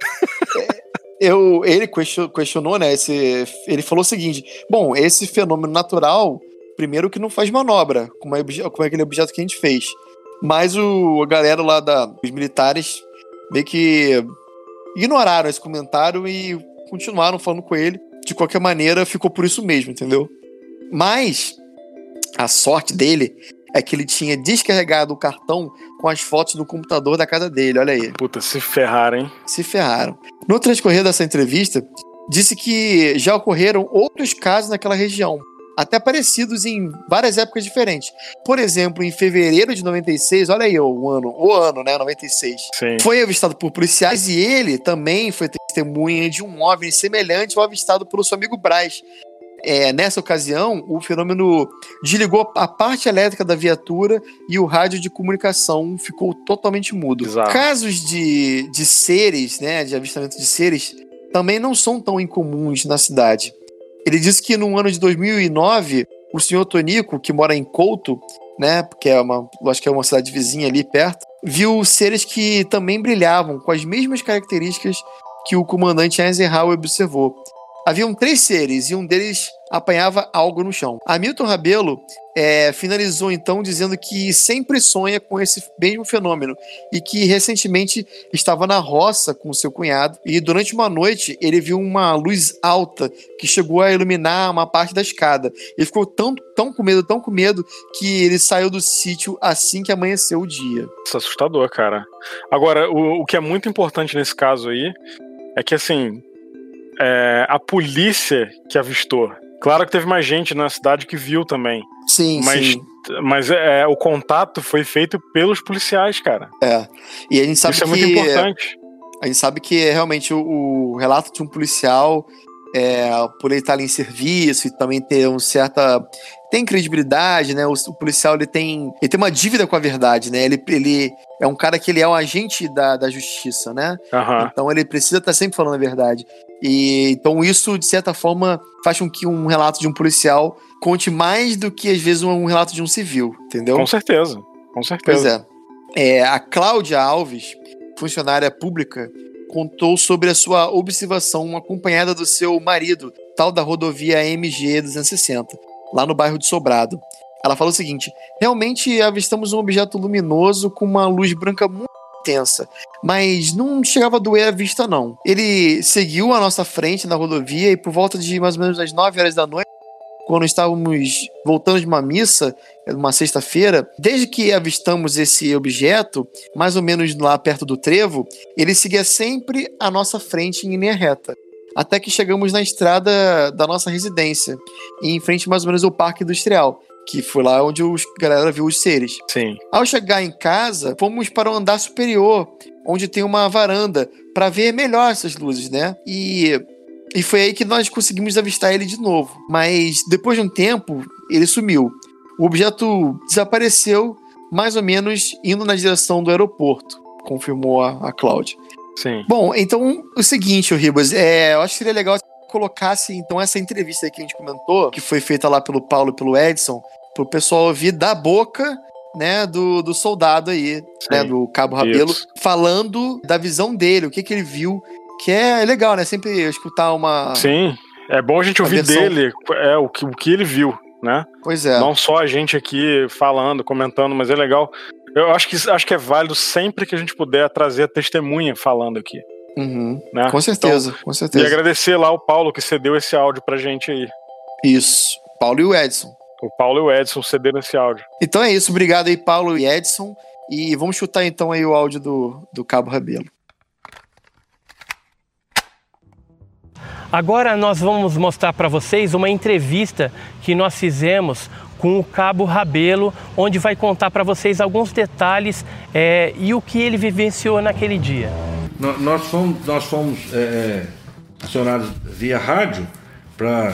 Eu, ele questionou, né? Esse, ele falou o seguinte: bom, esse fenômeno natural, primeiro que não faz manobra, como é, como é aquele objeto que a gente fez. Mas o, a galera lá, da, os militares, meio que ignoraram esse comentário e continuaram falando com ele. De qualquer maneira, ficou por isso mesmo, entendeu? Mas a sorte dele é que ele tinha descarregado o cartão com as fotos no computador da casa dele, olha aí. Puta, se ferraram, hein? Se ferraram. No transcorrer dessa entrevista, disse que já ocorreram outros casos naquela região, até parecidos em várias épocas diferentes. Por exemplo, em fevereiro de noventa e seis, olha aí o ano, o ano, né, noventa e seis. Sim. Foi avistado por policiais e ele também foi testemunha de um OVNI semelhante ao avistado pelo seu amigo Braz. É, nessa ocasião, o fenômeno desligou a parte elétrica da viatura e o rádio de comunicação ficou totalmente mudo. Exato. Casos de, de seres, né, de avistamento de seres, também não são tão incomuns na cidade. Ele disse que no ano de dois mil e nove, o senhor Tonico, que mora em Couto, né, porque é uma, acho que é uma cidade vizinha ali perto, viu seres que também brilhavam com as mesmas características que o comandante Eisenhower observou. Haviam três seres e um deles apanhava algo no chão. Hamilton Rabelo é, finalizou então dizendo que sempre sonha com esse mesmo fenômeno e que recentemente estava na roça com seu cunhado e durante uma noite ele viu uma luz alta que chegou a iluminar uma parte da escada. Ele ficou tão, tão com medo, tão com medo que ele saiu do sítio assim que amanheceu o dia. Isso é assustador, cara. Agora, o, o que é muito importante nesse caso aí é que, assim, é, a polícia que avistou. Claro que teve mais gente na cidade que viu também. Sim, mas, sim. Mas é, o contato foi feito pelos policiais, cara. É. E a gente sabe Isso que... é muito importante. A gente sabe que é realmente o, o relato de um policial, é, por ele estar ali em serviço e também ter um certa... Tem credibilidade, né? O, o policial, ele tem, ele tem uma dívida com a verdade, né? Ele, ele é um cara que ele é um agente da, da justiça, né? Uhum. Então ele precisa estar sempre falando a verdade. E então isso, de certa forma, faz com que um relato de um policial conte mais do que, às vezes, um, um relato de um civil, entendeu? Com certeza, com certeza. Pois é. é a Cláudia Alves, funcionária pública, contou sobre a sua observação acompanhada do seu marido, tal da rodovia M G duzentos e sessenta, lá no bairro de Sobrado. Ela falou o seguinte: realmente avistamos um objeto luminoso com uma luz branca muito intensa, mas não chegava a doer a vista, não. Ele seguiu à nossa frente na rodovia e por volta de mais ou menos as nove horas da noite, quando estávamos voltando de uma missa, uma sexta-feira, desde que avistamos esse objeto, mais ou menos lá perto do trevo, ele seguia sempre à nossa frente em linha reta, até que chegamos na estrada da nossa residência, e em frente mais ou menos ao Parque Industrial, que foi lá onde os galera viu os seres. Sim. Ao chegar em casa, fomos para o andar superior, onde tem uma varanda, para ver melhor essas luzes, né? E... E foi aí que nós conseguimos avistar ele de novo. Mas depois de um tempo, ele sumiu. O objeto desapareceu, mais ou menos indo na direção do aeroporto, confirmou a, a Cláudia. Sim. Bom, então o seguinte, Ribas, é, eu acho que seria legal se colocasse então essa entrevista aí que a gente comentou, que foi feita lá pelo Paulo e pelo Edson, para o pessoal ouvir da boca, né, do, do soldado aí, né, do Cabo Rabelo, Isso. falando da visão dele, o que, que ele viu. Que é legal, né? Sempre escutar uma... Sim, é bom a gente ouvir versão... dele é, o, que, o que ele viu, né? Pois é. Não só a gente aqui falando, comentando, mas é legal. Eu acho que, acho que é válido sempre que a gente puder trazer a testemunha falando aqui. Uhum. Né? Com certeza, então, com certeza. E agradecer lá o Paulo que cedeu esse áudio pra gente aí. Isso, Paulo e o Edson. O Paulo e o Edson cederam esse áudio. Então é isso, obrigado aí, Paulo e Edson. E vamos chutar então aí o áudio do, do Cabo Rabelo. Agora nós vamos mostrar para vocês uma entrevista que nós fizemos com o Cabo Rabelo, onde vai contar para vocês alguns detalhes é, e o que ele vivenciou naquele dia. Nós fomos, nós fomos é, acionados via rádio para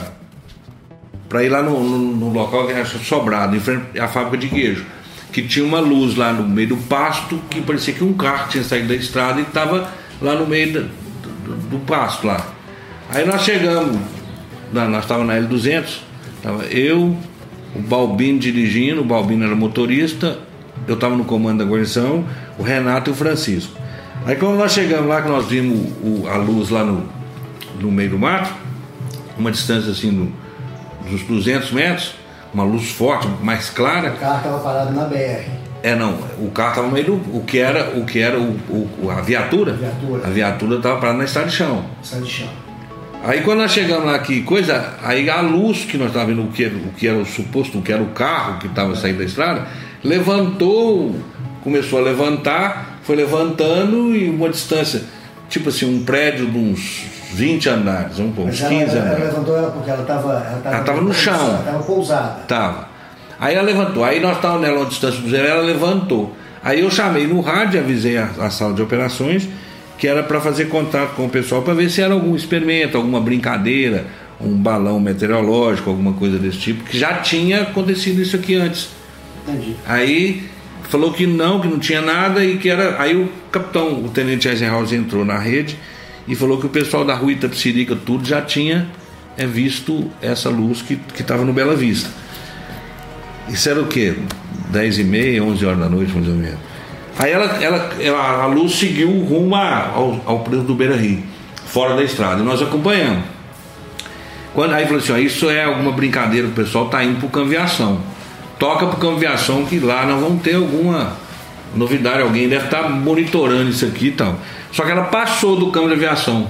para ir lá no, no, no local que era Sobrado, em frente à fábrica de queijo, que tinha uma luz lá no meio do pasto, que parecia que um carro tinha saído da estrada e estava lá no meio do, do, do pasto lá. Aí nós chegamos, nós estávamos na L duzentos, estava eu, o Balbino dirigindo, o Balbino era motorista, eu estava no comando da guarnição, o Renato e o Francisco. Aí quando nós chegamos lá, que nós vimos o, a luz lá no, no meio do mato, uma distância assim no, dos duzentos metros, uma luz forte, mais clara. O carro estava parado na B R. É, não, o carro estava no meio do. O que era, o que era o, o, a viatura? A viatura. A viatura estava parada na estrada de chão. Estrada de chão. Aí quando nós chegamos lá, que coisa, aí a luz que nós estávamos vendo, o que, o que era o suposto, o que era o carro que estava saindo da estrada, levantou, começou a levantar, foi levantando e uma distância, tipo assim, um prédio de uns vinte andares, uns quinze ela, andares. Ela levantou ela porque ela estava ela estava no chão. Ela estava pousada. Tava. Aí ela levantou, aí nós estávamos nela a uma distância do zero, ela levantou. Aí eu chamei no rádio, avisei a, a sala de operações, que era para fazer contato com o pessoal para ver se era algum experimento, alguma brincadeira, um balão meteorológico, alguma coisa desse tipo, que já tinha acontecido isso aqui antes. Entendi. Aí falou que não, que não tinha nada e que era. Aí o capitão, o tenente Eisenhower entrou na rede e falou que o pessoal da rua Itapecerica tudo já tinha é, visto essa luz que estava no Bela Vista. Isso era o quê? dez e meia, onze horas da noite, mais ou menos. Aí ela, ela, ela, a luz seguiu rumo ao, ao preço do Beira-Rio, fora da estrada, e nós acompanhamos. Quando, aí falou assim, ó, isso é alguma brincadeira, o pessoal está indo para o Cambiação. Toca para o Cambiação que lá nós vamos ter alguma novidade, alguém deve estar tá monitorando isso aqui e tal. Só que ela passou do campo de aviação.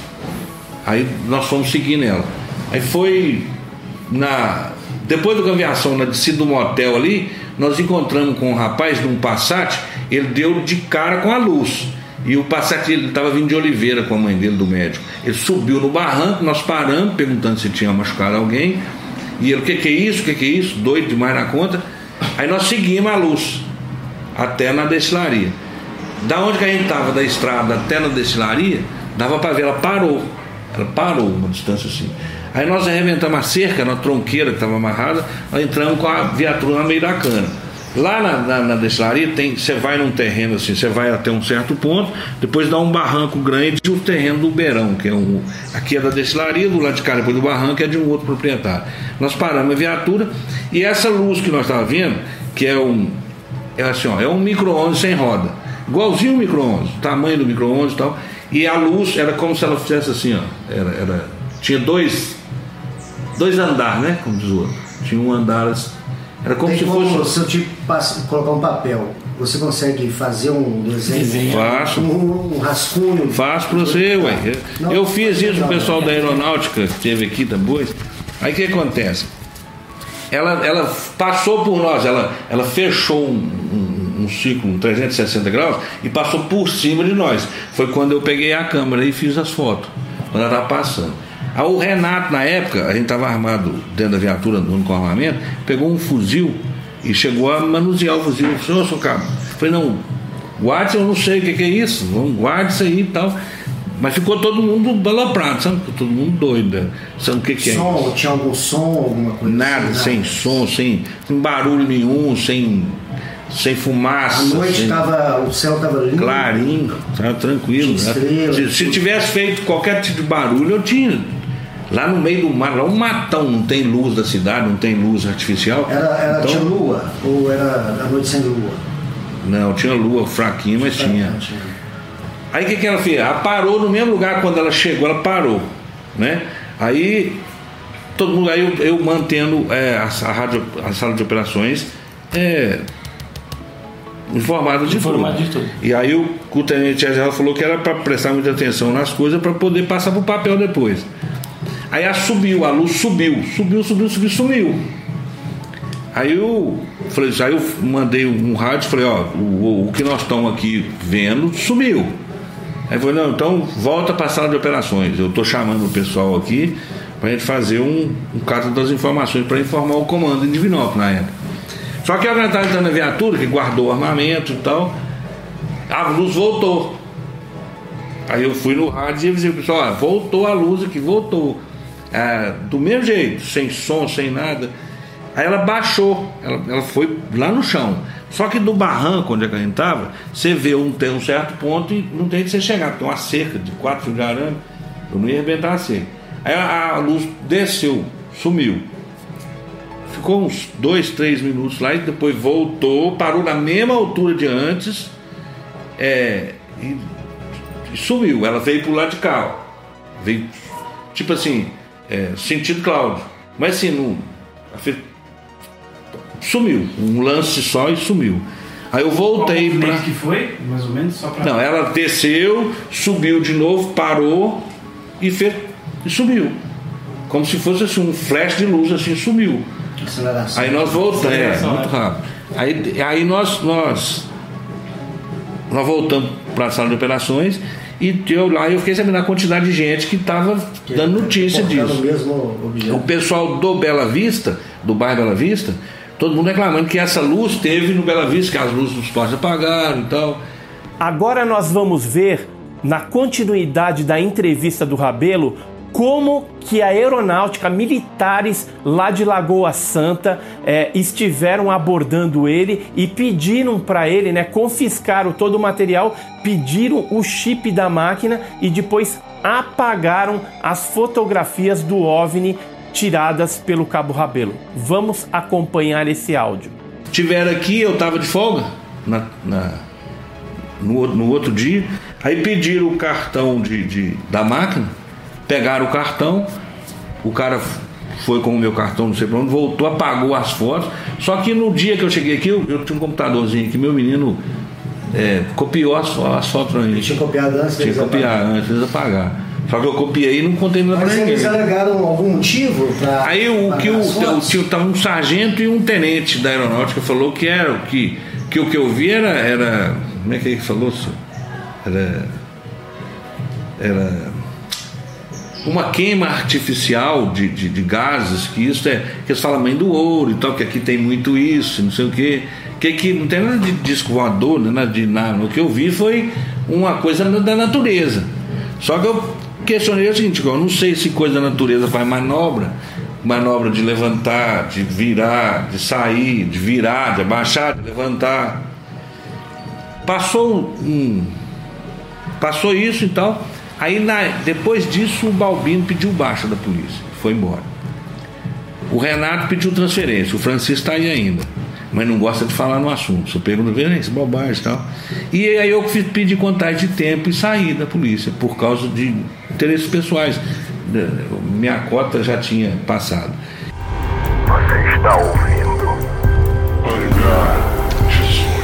Aí nós fomos seguindo ela. Aí foi na... Depois do Cambiação, na descida do motel ali, nós encontramos com um rapaz de um Passat, ele deu de cara com a luz. E o Passat, ele estava vindo de Oliveira com a mãe dele, do médico. Ele subiu no barranco, nós paramos, perguntando se tinha machucado alguém. E ele, o que, que é isso? O que, que é isso? Doido demais na conta. Aí nós seguimos a luz até na destilaria. Da onde que a gente estava, da estrada até na destilaria, dava para ver, ela parou. Ela parou uma distância assim. Aí nós arrebentamos a cerca, na tronqueira que estava amarrada, nós entramos com a viatura no meio da cana. Lá na, na, na destilaria, tem, você vai num terreno assim, você vai até um certo ponto, depois dá um barranco grande e o terreno do Beirão, que é um. Aqui é da destilaria, do lado de cá depois do barranco é de um outro proprietário. Nós paramos a viatura e essa luz que nós estávamos vendo, que é um. É assim, ó, é um micro-ondas sem roda. Igualzinho o micro-ondas, tamanho do micro-ondas e tal. E a luz era como se ela fizesse assim, ó. Era, era, tinha dois. Dois andares, né? Como diz o outro. Tinha um andar. Era como Tem se como, fosse. Se eu te passo, colocar um papel, você consegue fazer um desenho? Faço. Um, um rascunho? Faço para você, ué. Não, eu fiz isso não, com o pessoal não. da aeronáutica que teve aqui depois. Aí o que acontece? Ela, ela passou por nós, ela, ela fechou um, um, um ciclo, um trezentos e sessenta graus e passou por cima de nós. Foi quando eu peguei a câmera e fiz as fotos. Quando ela estava passando. Aí o Renato, na época, a gente estava armado dentro da viatura, andando com armamento, pegou um fuzil e chegou a manusear o fuzil. Eu falei, ô, seu cabo, eu falei, não, guarde, eu não sei o que, que é isso, vamos, guarde isso aí e tal. Mas ficou todo mundo balaprado, sabe? Ficou todo mundo doido, né? Sabe o que, que é som, isso? Tinha algum som, alguma coisa? Nada, assim, sem nada. som, sem, sem barulho nenhum, sem, sem fumaça. A noite sem... tava, o céu estava limpo. Clarinho, estava tranquilo. Tinha Né? estrela, se, se tivesse feito qualquer tipo de barulho, eu tinha. Lá no meio do mar, lá um matão, não tem luz da cidade, não tem luz artificial. Era, era então, tinha lua? Ou era a noite sem lua? Não, tinha lua fraquinha, mas tinha. tinha. Aí o que, que ela fez? Ela parou no mesmo lugar quando ela chegou, ela parou, né? Aí todo mundo, aí eu, eu mantendo é, a, a, rádio, a sala de operações é, informada de, Informado de tudo. E aí o, o tenente Eisenhower falou que era para prestar muita atenção nas coisas para poder passar pro papel depois. Aí ela subiu, a luz subiu, subiu, subiu, subiu, sumiu. Aí eu falei, aí eu mandei um rádio e falei, ó, o, o que nós estamos aqui vendo sumiu. Aí falou, não, então volta para a sala de operações. Eu tô chamando o pessoal aqui pra gente fazer um, um caso das informações para informar o comando em Divinópolis na época. Só que a hora que estava entrando na viatura, que guardou o armamento e tal, a luz voltou. Aí eu fui no rádio e avisei o pessoal, ah, voltou a luz aqui, voltou. Ah, do mesmo jeito, sem som, sem nada. Aí ela baixou, ela, ela foi lá no chão. Só que do barranco onde a gente estava, você vê um, tem um certo ponto e não tem que você chegar, tem uma cerca de quatro fios de arame, eu não ia arrebentar a cerca. Aí a, a luz desceu, sumiu. Ficou uns dois, três minutos lá e depois voltou, parou na mesma altura de antes, é, e, e sumiu. Ela veio pro lado de cá, ó. Veio tipo assim, é, sentido Cláudio, mas assim, não, sumiu, um lance só e sumiu. Aí eu voltei para. Que foi, mais ou menos, só pra... Não, ela desceu, subiu de novo, parou e fez, e sumiu, como se fosse assim, um flash de luz, assim, sumiu. Aceleração. Aí nós voltamos, é, muito rápido. Aí, aí nós, nós, nós voltamos para a sala de operações e eu lá eu fiquei sabendo a quantidade de gente que estava dando notícia disso. O pessoal do Bela Vista, do bairro Bela Vista, todo mundo reclamando que essa luz teve no Bela Vista, que as luzes dos postes apagaram e tal. Agora nós vamos ver, na continuidade da entrevista do Rabelo, como que a aeronáutica, militares lá de Lagoa Santa é, estiveram abordando ele e pediram para ele, né, confiscaram todo o material, pediram o chip da máquina e depois apagaram as fotografias do OVNI tiradas pelo Cabo Rabelo. Vamos acompanhar esse áudio. Tiveram aqui, eu estava de folga na, na, no, no outro dia, aí pediram o cartão de, de, da máquina, pegaram o cartão, o cara foi com o meu cartão, não sei pra onde, voltou, apagou as fotos. Só que no dia que eu cheguei aqui, eu, eu tinha um computadorzinho aqui, meu menino é, copiou as, as fotos pra mim. Tinha copiado antes Tinha copiado antes de apagar. Só que eu copiei e não contei nada pra ninguém. Mas eles alegaram algum motivo pra... Aí o que o, o, o, tava um sargento e um tenente da aeronáutica falou que era o que, que o que eu vi era, era como é que ele falou, senhor? Era era uma queima artificial de, de, de gases, que isso é, que eles falam mãe do ouro e tal, que aqui tem muito isso, não sei o quê, que, que não tem nada de disco voador, nada de nada. O que eu vi foi uma coisa da natureza. Só que eu questionei o seguinte, eu não sei se coisa da natureza faz manobra, manobra de levantar, de virar, de sair, de virar, de abaixar, de levantar. Passou um, passou isso e tal. Aí na, depois disso o Balbino pediu baixa da polícia, foi embora. O Renato pediu transferência, o Francisco está aí ainda, mas não gosta de falar no assunto, só pergunta, vê esse bobagem e tal. E aí eu pedi contagem de tempo e saí da polícia, por causa de interesses pessoais. Minha cota já tinha passado. Você está ouvindo Hangar dezoito.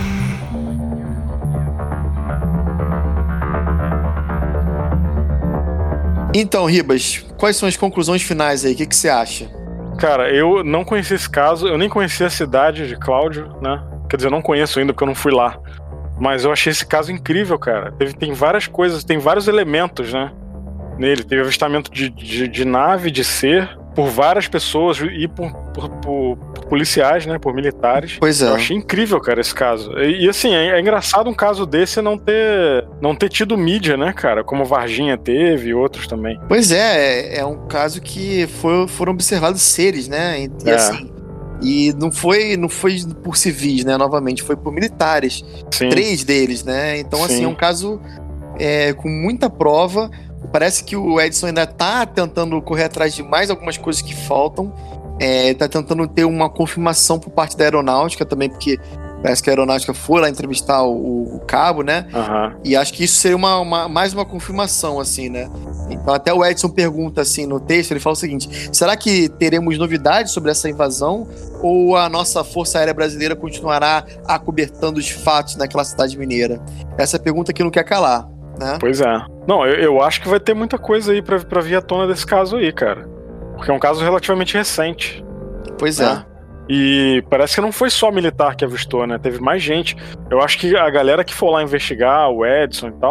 Então, Ribas, quais são as conclusões finais aí? O que, que você acha? Cara, eu não conheci esse caso, eu nem conheci a cidade de Cláudio, né? Quer dizer, eu não conheço ainda porque eu não fui lá. Mas eu achei esse caso incrível, cara. Teve, tem várias coisas, tem vários elementos, né? Nele. Teve avistamento de, de, de nave, de ser, por várias pessoas e por, por, por, por policiais, né? Por militares. Pois é. Eu achei incrível, cara, esse caso. E, e assim, é, é engraçado um caso desse não ter, não ter tido mídia, né, cara? Como Varginha teve e outros também. Pois é, é, é um caso que foi, foram observados seres, né? E, É. assim, e não foi, não foi por civis, né? Novamente, foi por militares. Sim. Três deles, né? Então, assim, Sim. é um caso é, com muita prova. Parece que o Edson ainda tá tentando correr atrás de mais algumas coisas que faltam. É, tá tentando ter uma confirmação por parte da aeronáutica também, porque parece que a aeronáutica foi lá entrevistar o, o cabo, né? Aham. E acho que isso seria uma, uma- mais uma confirmação, assim, né? Então até o Edson pergunta, assim, no texto, ele fala o seguinte: será que teremos novidades sobre essa invasão? Ou a nossa Força Aérea Brasileira continuará acobertando os fatos naquela cidade mineira? Essa é a pergunta que não quer calar, né? Pois é. Não, eu, eu acho que vai ter muita coisa aí pra, pra vir à tona desse caso aí, cara. Porque é um caso relativamente recente. Pois é. né? E parece que não foi só militar que avistou, né? Teve mais gente. Eu acho que a galera que for lá investigar, o Edson e tal,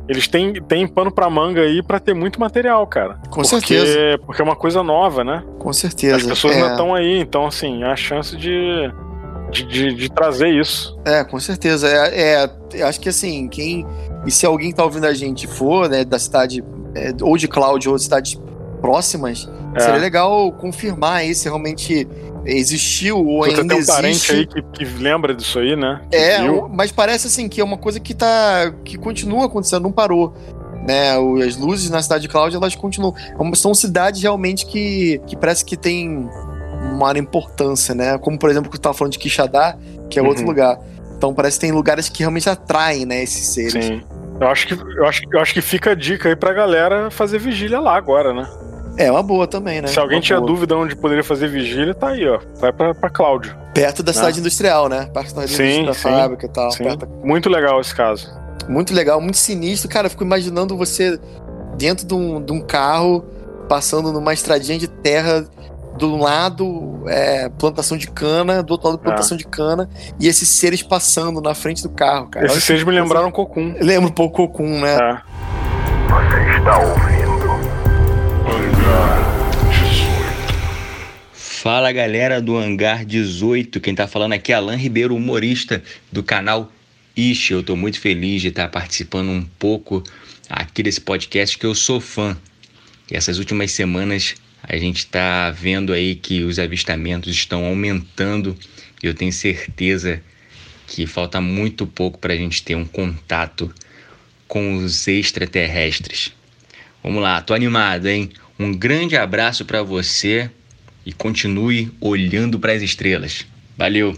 eles têm, têm pano pra manga aí pra ter muito material, cara. Com porque, certeza. Porque é uma coisa nova, né? Com certeza. As pessoas é... ainda estão aí, então, assim, é a chance de, de, de, de trazer isso. É, com certeza. É, é, acho que, assim, quem... E se alguém tá ouvindo a gente for, né, da cidade, é, ou de Cloud, ou de cidades próximas, é. seria legal confirmar aí se realmente existiu ou Você ainda tem um existe. parente aí que, que lembra disso aí, né? Que é, viu. Mas parece assim que é uma coisa que tá que continua acontecendo, não parou, né? As luzes na cidade de Cloud, elas continuam. São cidades realmente que, que parece que tem uma importância, né? Como, por exemplo, que eu tava falando de Quixadá, que é uhum. outro lugar. Então parece que tem lugares que realmente atraem, né, esses seres. Sim. Eu acho que, eu acho, eu acho que fica a dica aí pra galera fazer vigília lá agora, né? É uma boa também, né? Se alguém uma tinha boa. dúvida onde poderia fazer vigília, tá aí, ó. Vai pra, pra Cláudio. Perto da né? cidade industrial, né? Perto da, sim, da sim, fábrica e tal. Sim. Perto... Muito legal esse caso. Muito legal, muito sinistro. Cara, eu fico imaginando você dentro de um, de um carro, passando numa estradinha de terra, do lado é, plantação de cana, do outro lado plantação é. de cana, e esses seres passando na frente do carro, cara. Esses seres me lembraram Cocum. Lembra um pouco Cocum, né? É. Você está ouvindo Hangar dezoito. Fala, galera do Hangar dezoito. Quem tá falando aqui é Alan Ribeiro, humorista do canal Ixi. Eu tô muito feliz de estar participando um pouco aqui desse podcast, que eu sou fã. E essas últimas semanas a gente está vendo aí que os avistamentos estão aumentando e eu tenho certeza que falta muito pouco para a gente ter um contato com os extraterrestres. Vamos lá, tô animado, hein? Um grande abraço para você e continue olhando para as estrelas. Valeu!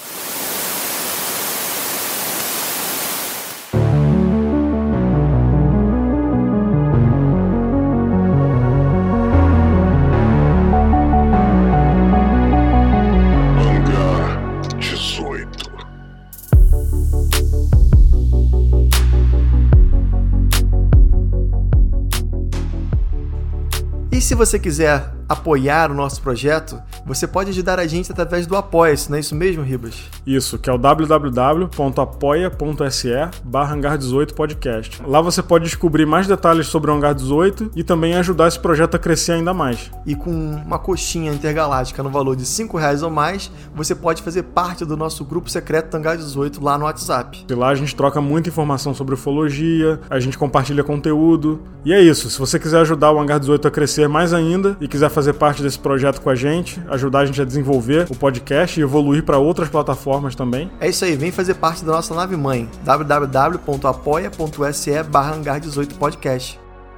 E se você quiser apoiar o nosso projeto, você pode ajudar a gente através do Apoia-se, não é isso mesmo, Ribas? Isso, que é o w w w ponto apoia ponto s e barra hangar dezoito podcast. Lá você pode descobrir mais detalhes sobre o Hangar dezoito e também ajudar esse projeto a crescer ainda mais. E com uma coxinha intergaláctica no valor de cinco reais ou mais, você pode fazer parte do nosso grupo secreto do Hangar dezoito lá no WhatsApp. E lá a gente troca muita informação sobre ufologia, a gente compartilha conteúdo. E é isso, se você quiser ajudar o Hangar dezoito a crescer mais ainda e quiser fazer parte desse projeto com a gente, ajudar a gente a desenvolver o podcast e evoluir para outras plataformas também. É isso aí, vem fazer parte da nossa nave mãe, w w w ponto apoia ponto s e barra hangar dezoito podcast.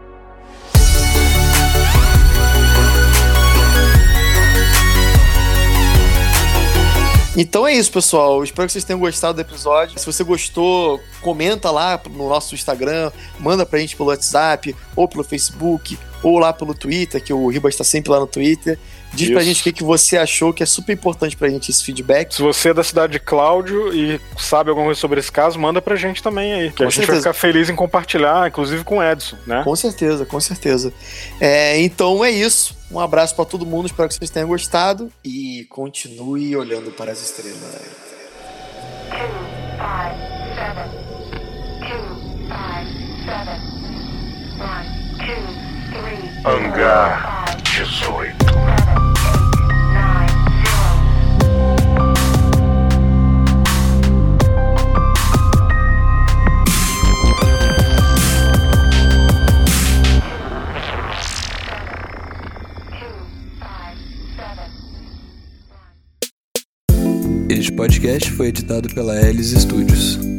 Então é isso, pessoal. Espero que vocês tenham gostado do episódio. Se você gostou, comenta lá no nosso Instagram, manda pra gente pelo WhatsApp, ou pelo Facebook, ou lá pelo Twitter, que o Ribas está sempre lá no Twitter. Diz isso. Pra gente o que, que você achou, que é super importante pra gente esse feedback. Se você é da cidade de Cláudio e sabe alguma coisa sobre esse caso, manda pra gente também aí. Que com a gente certeza. vai ficar feliz em compartilhar, inclusive com o Edson, né? Com certeza, com certeza. É, então é isso. Um abraço pra todo mundo, espero que vocês tenham gostado. E continue olhando para as estrelas. two five seven two five seven one two three Hangar dezoito. Este podcast foi editado pela Elis Studios.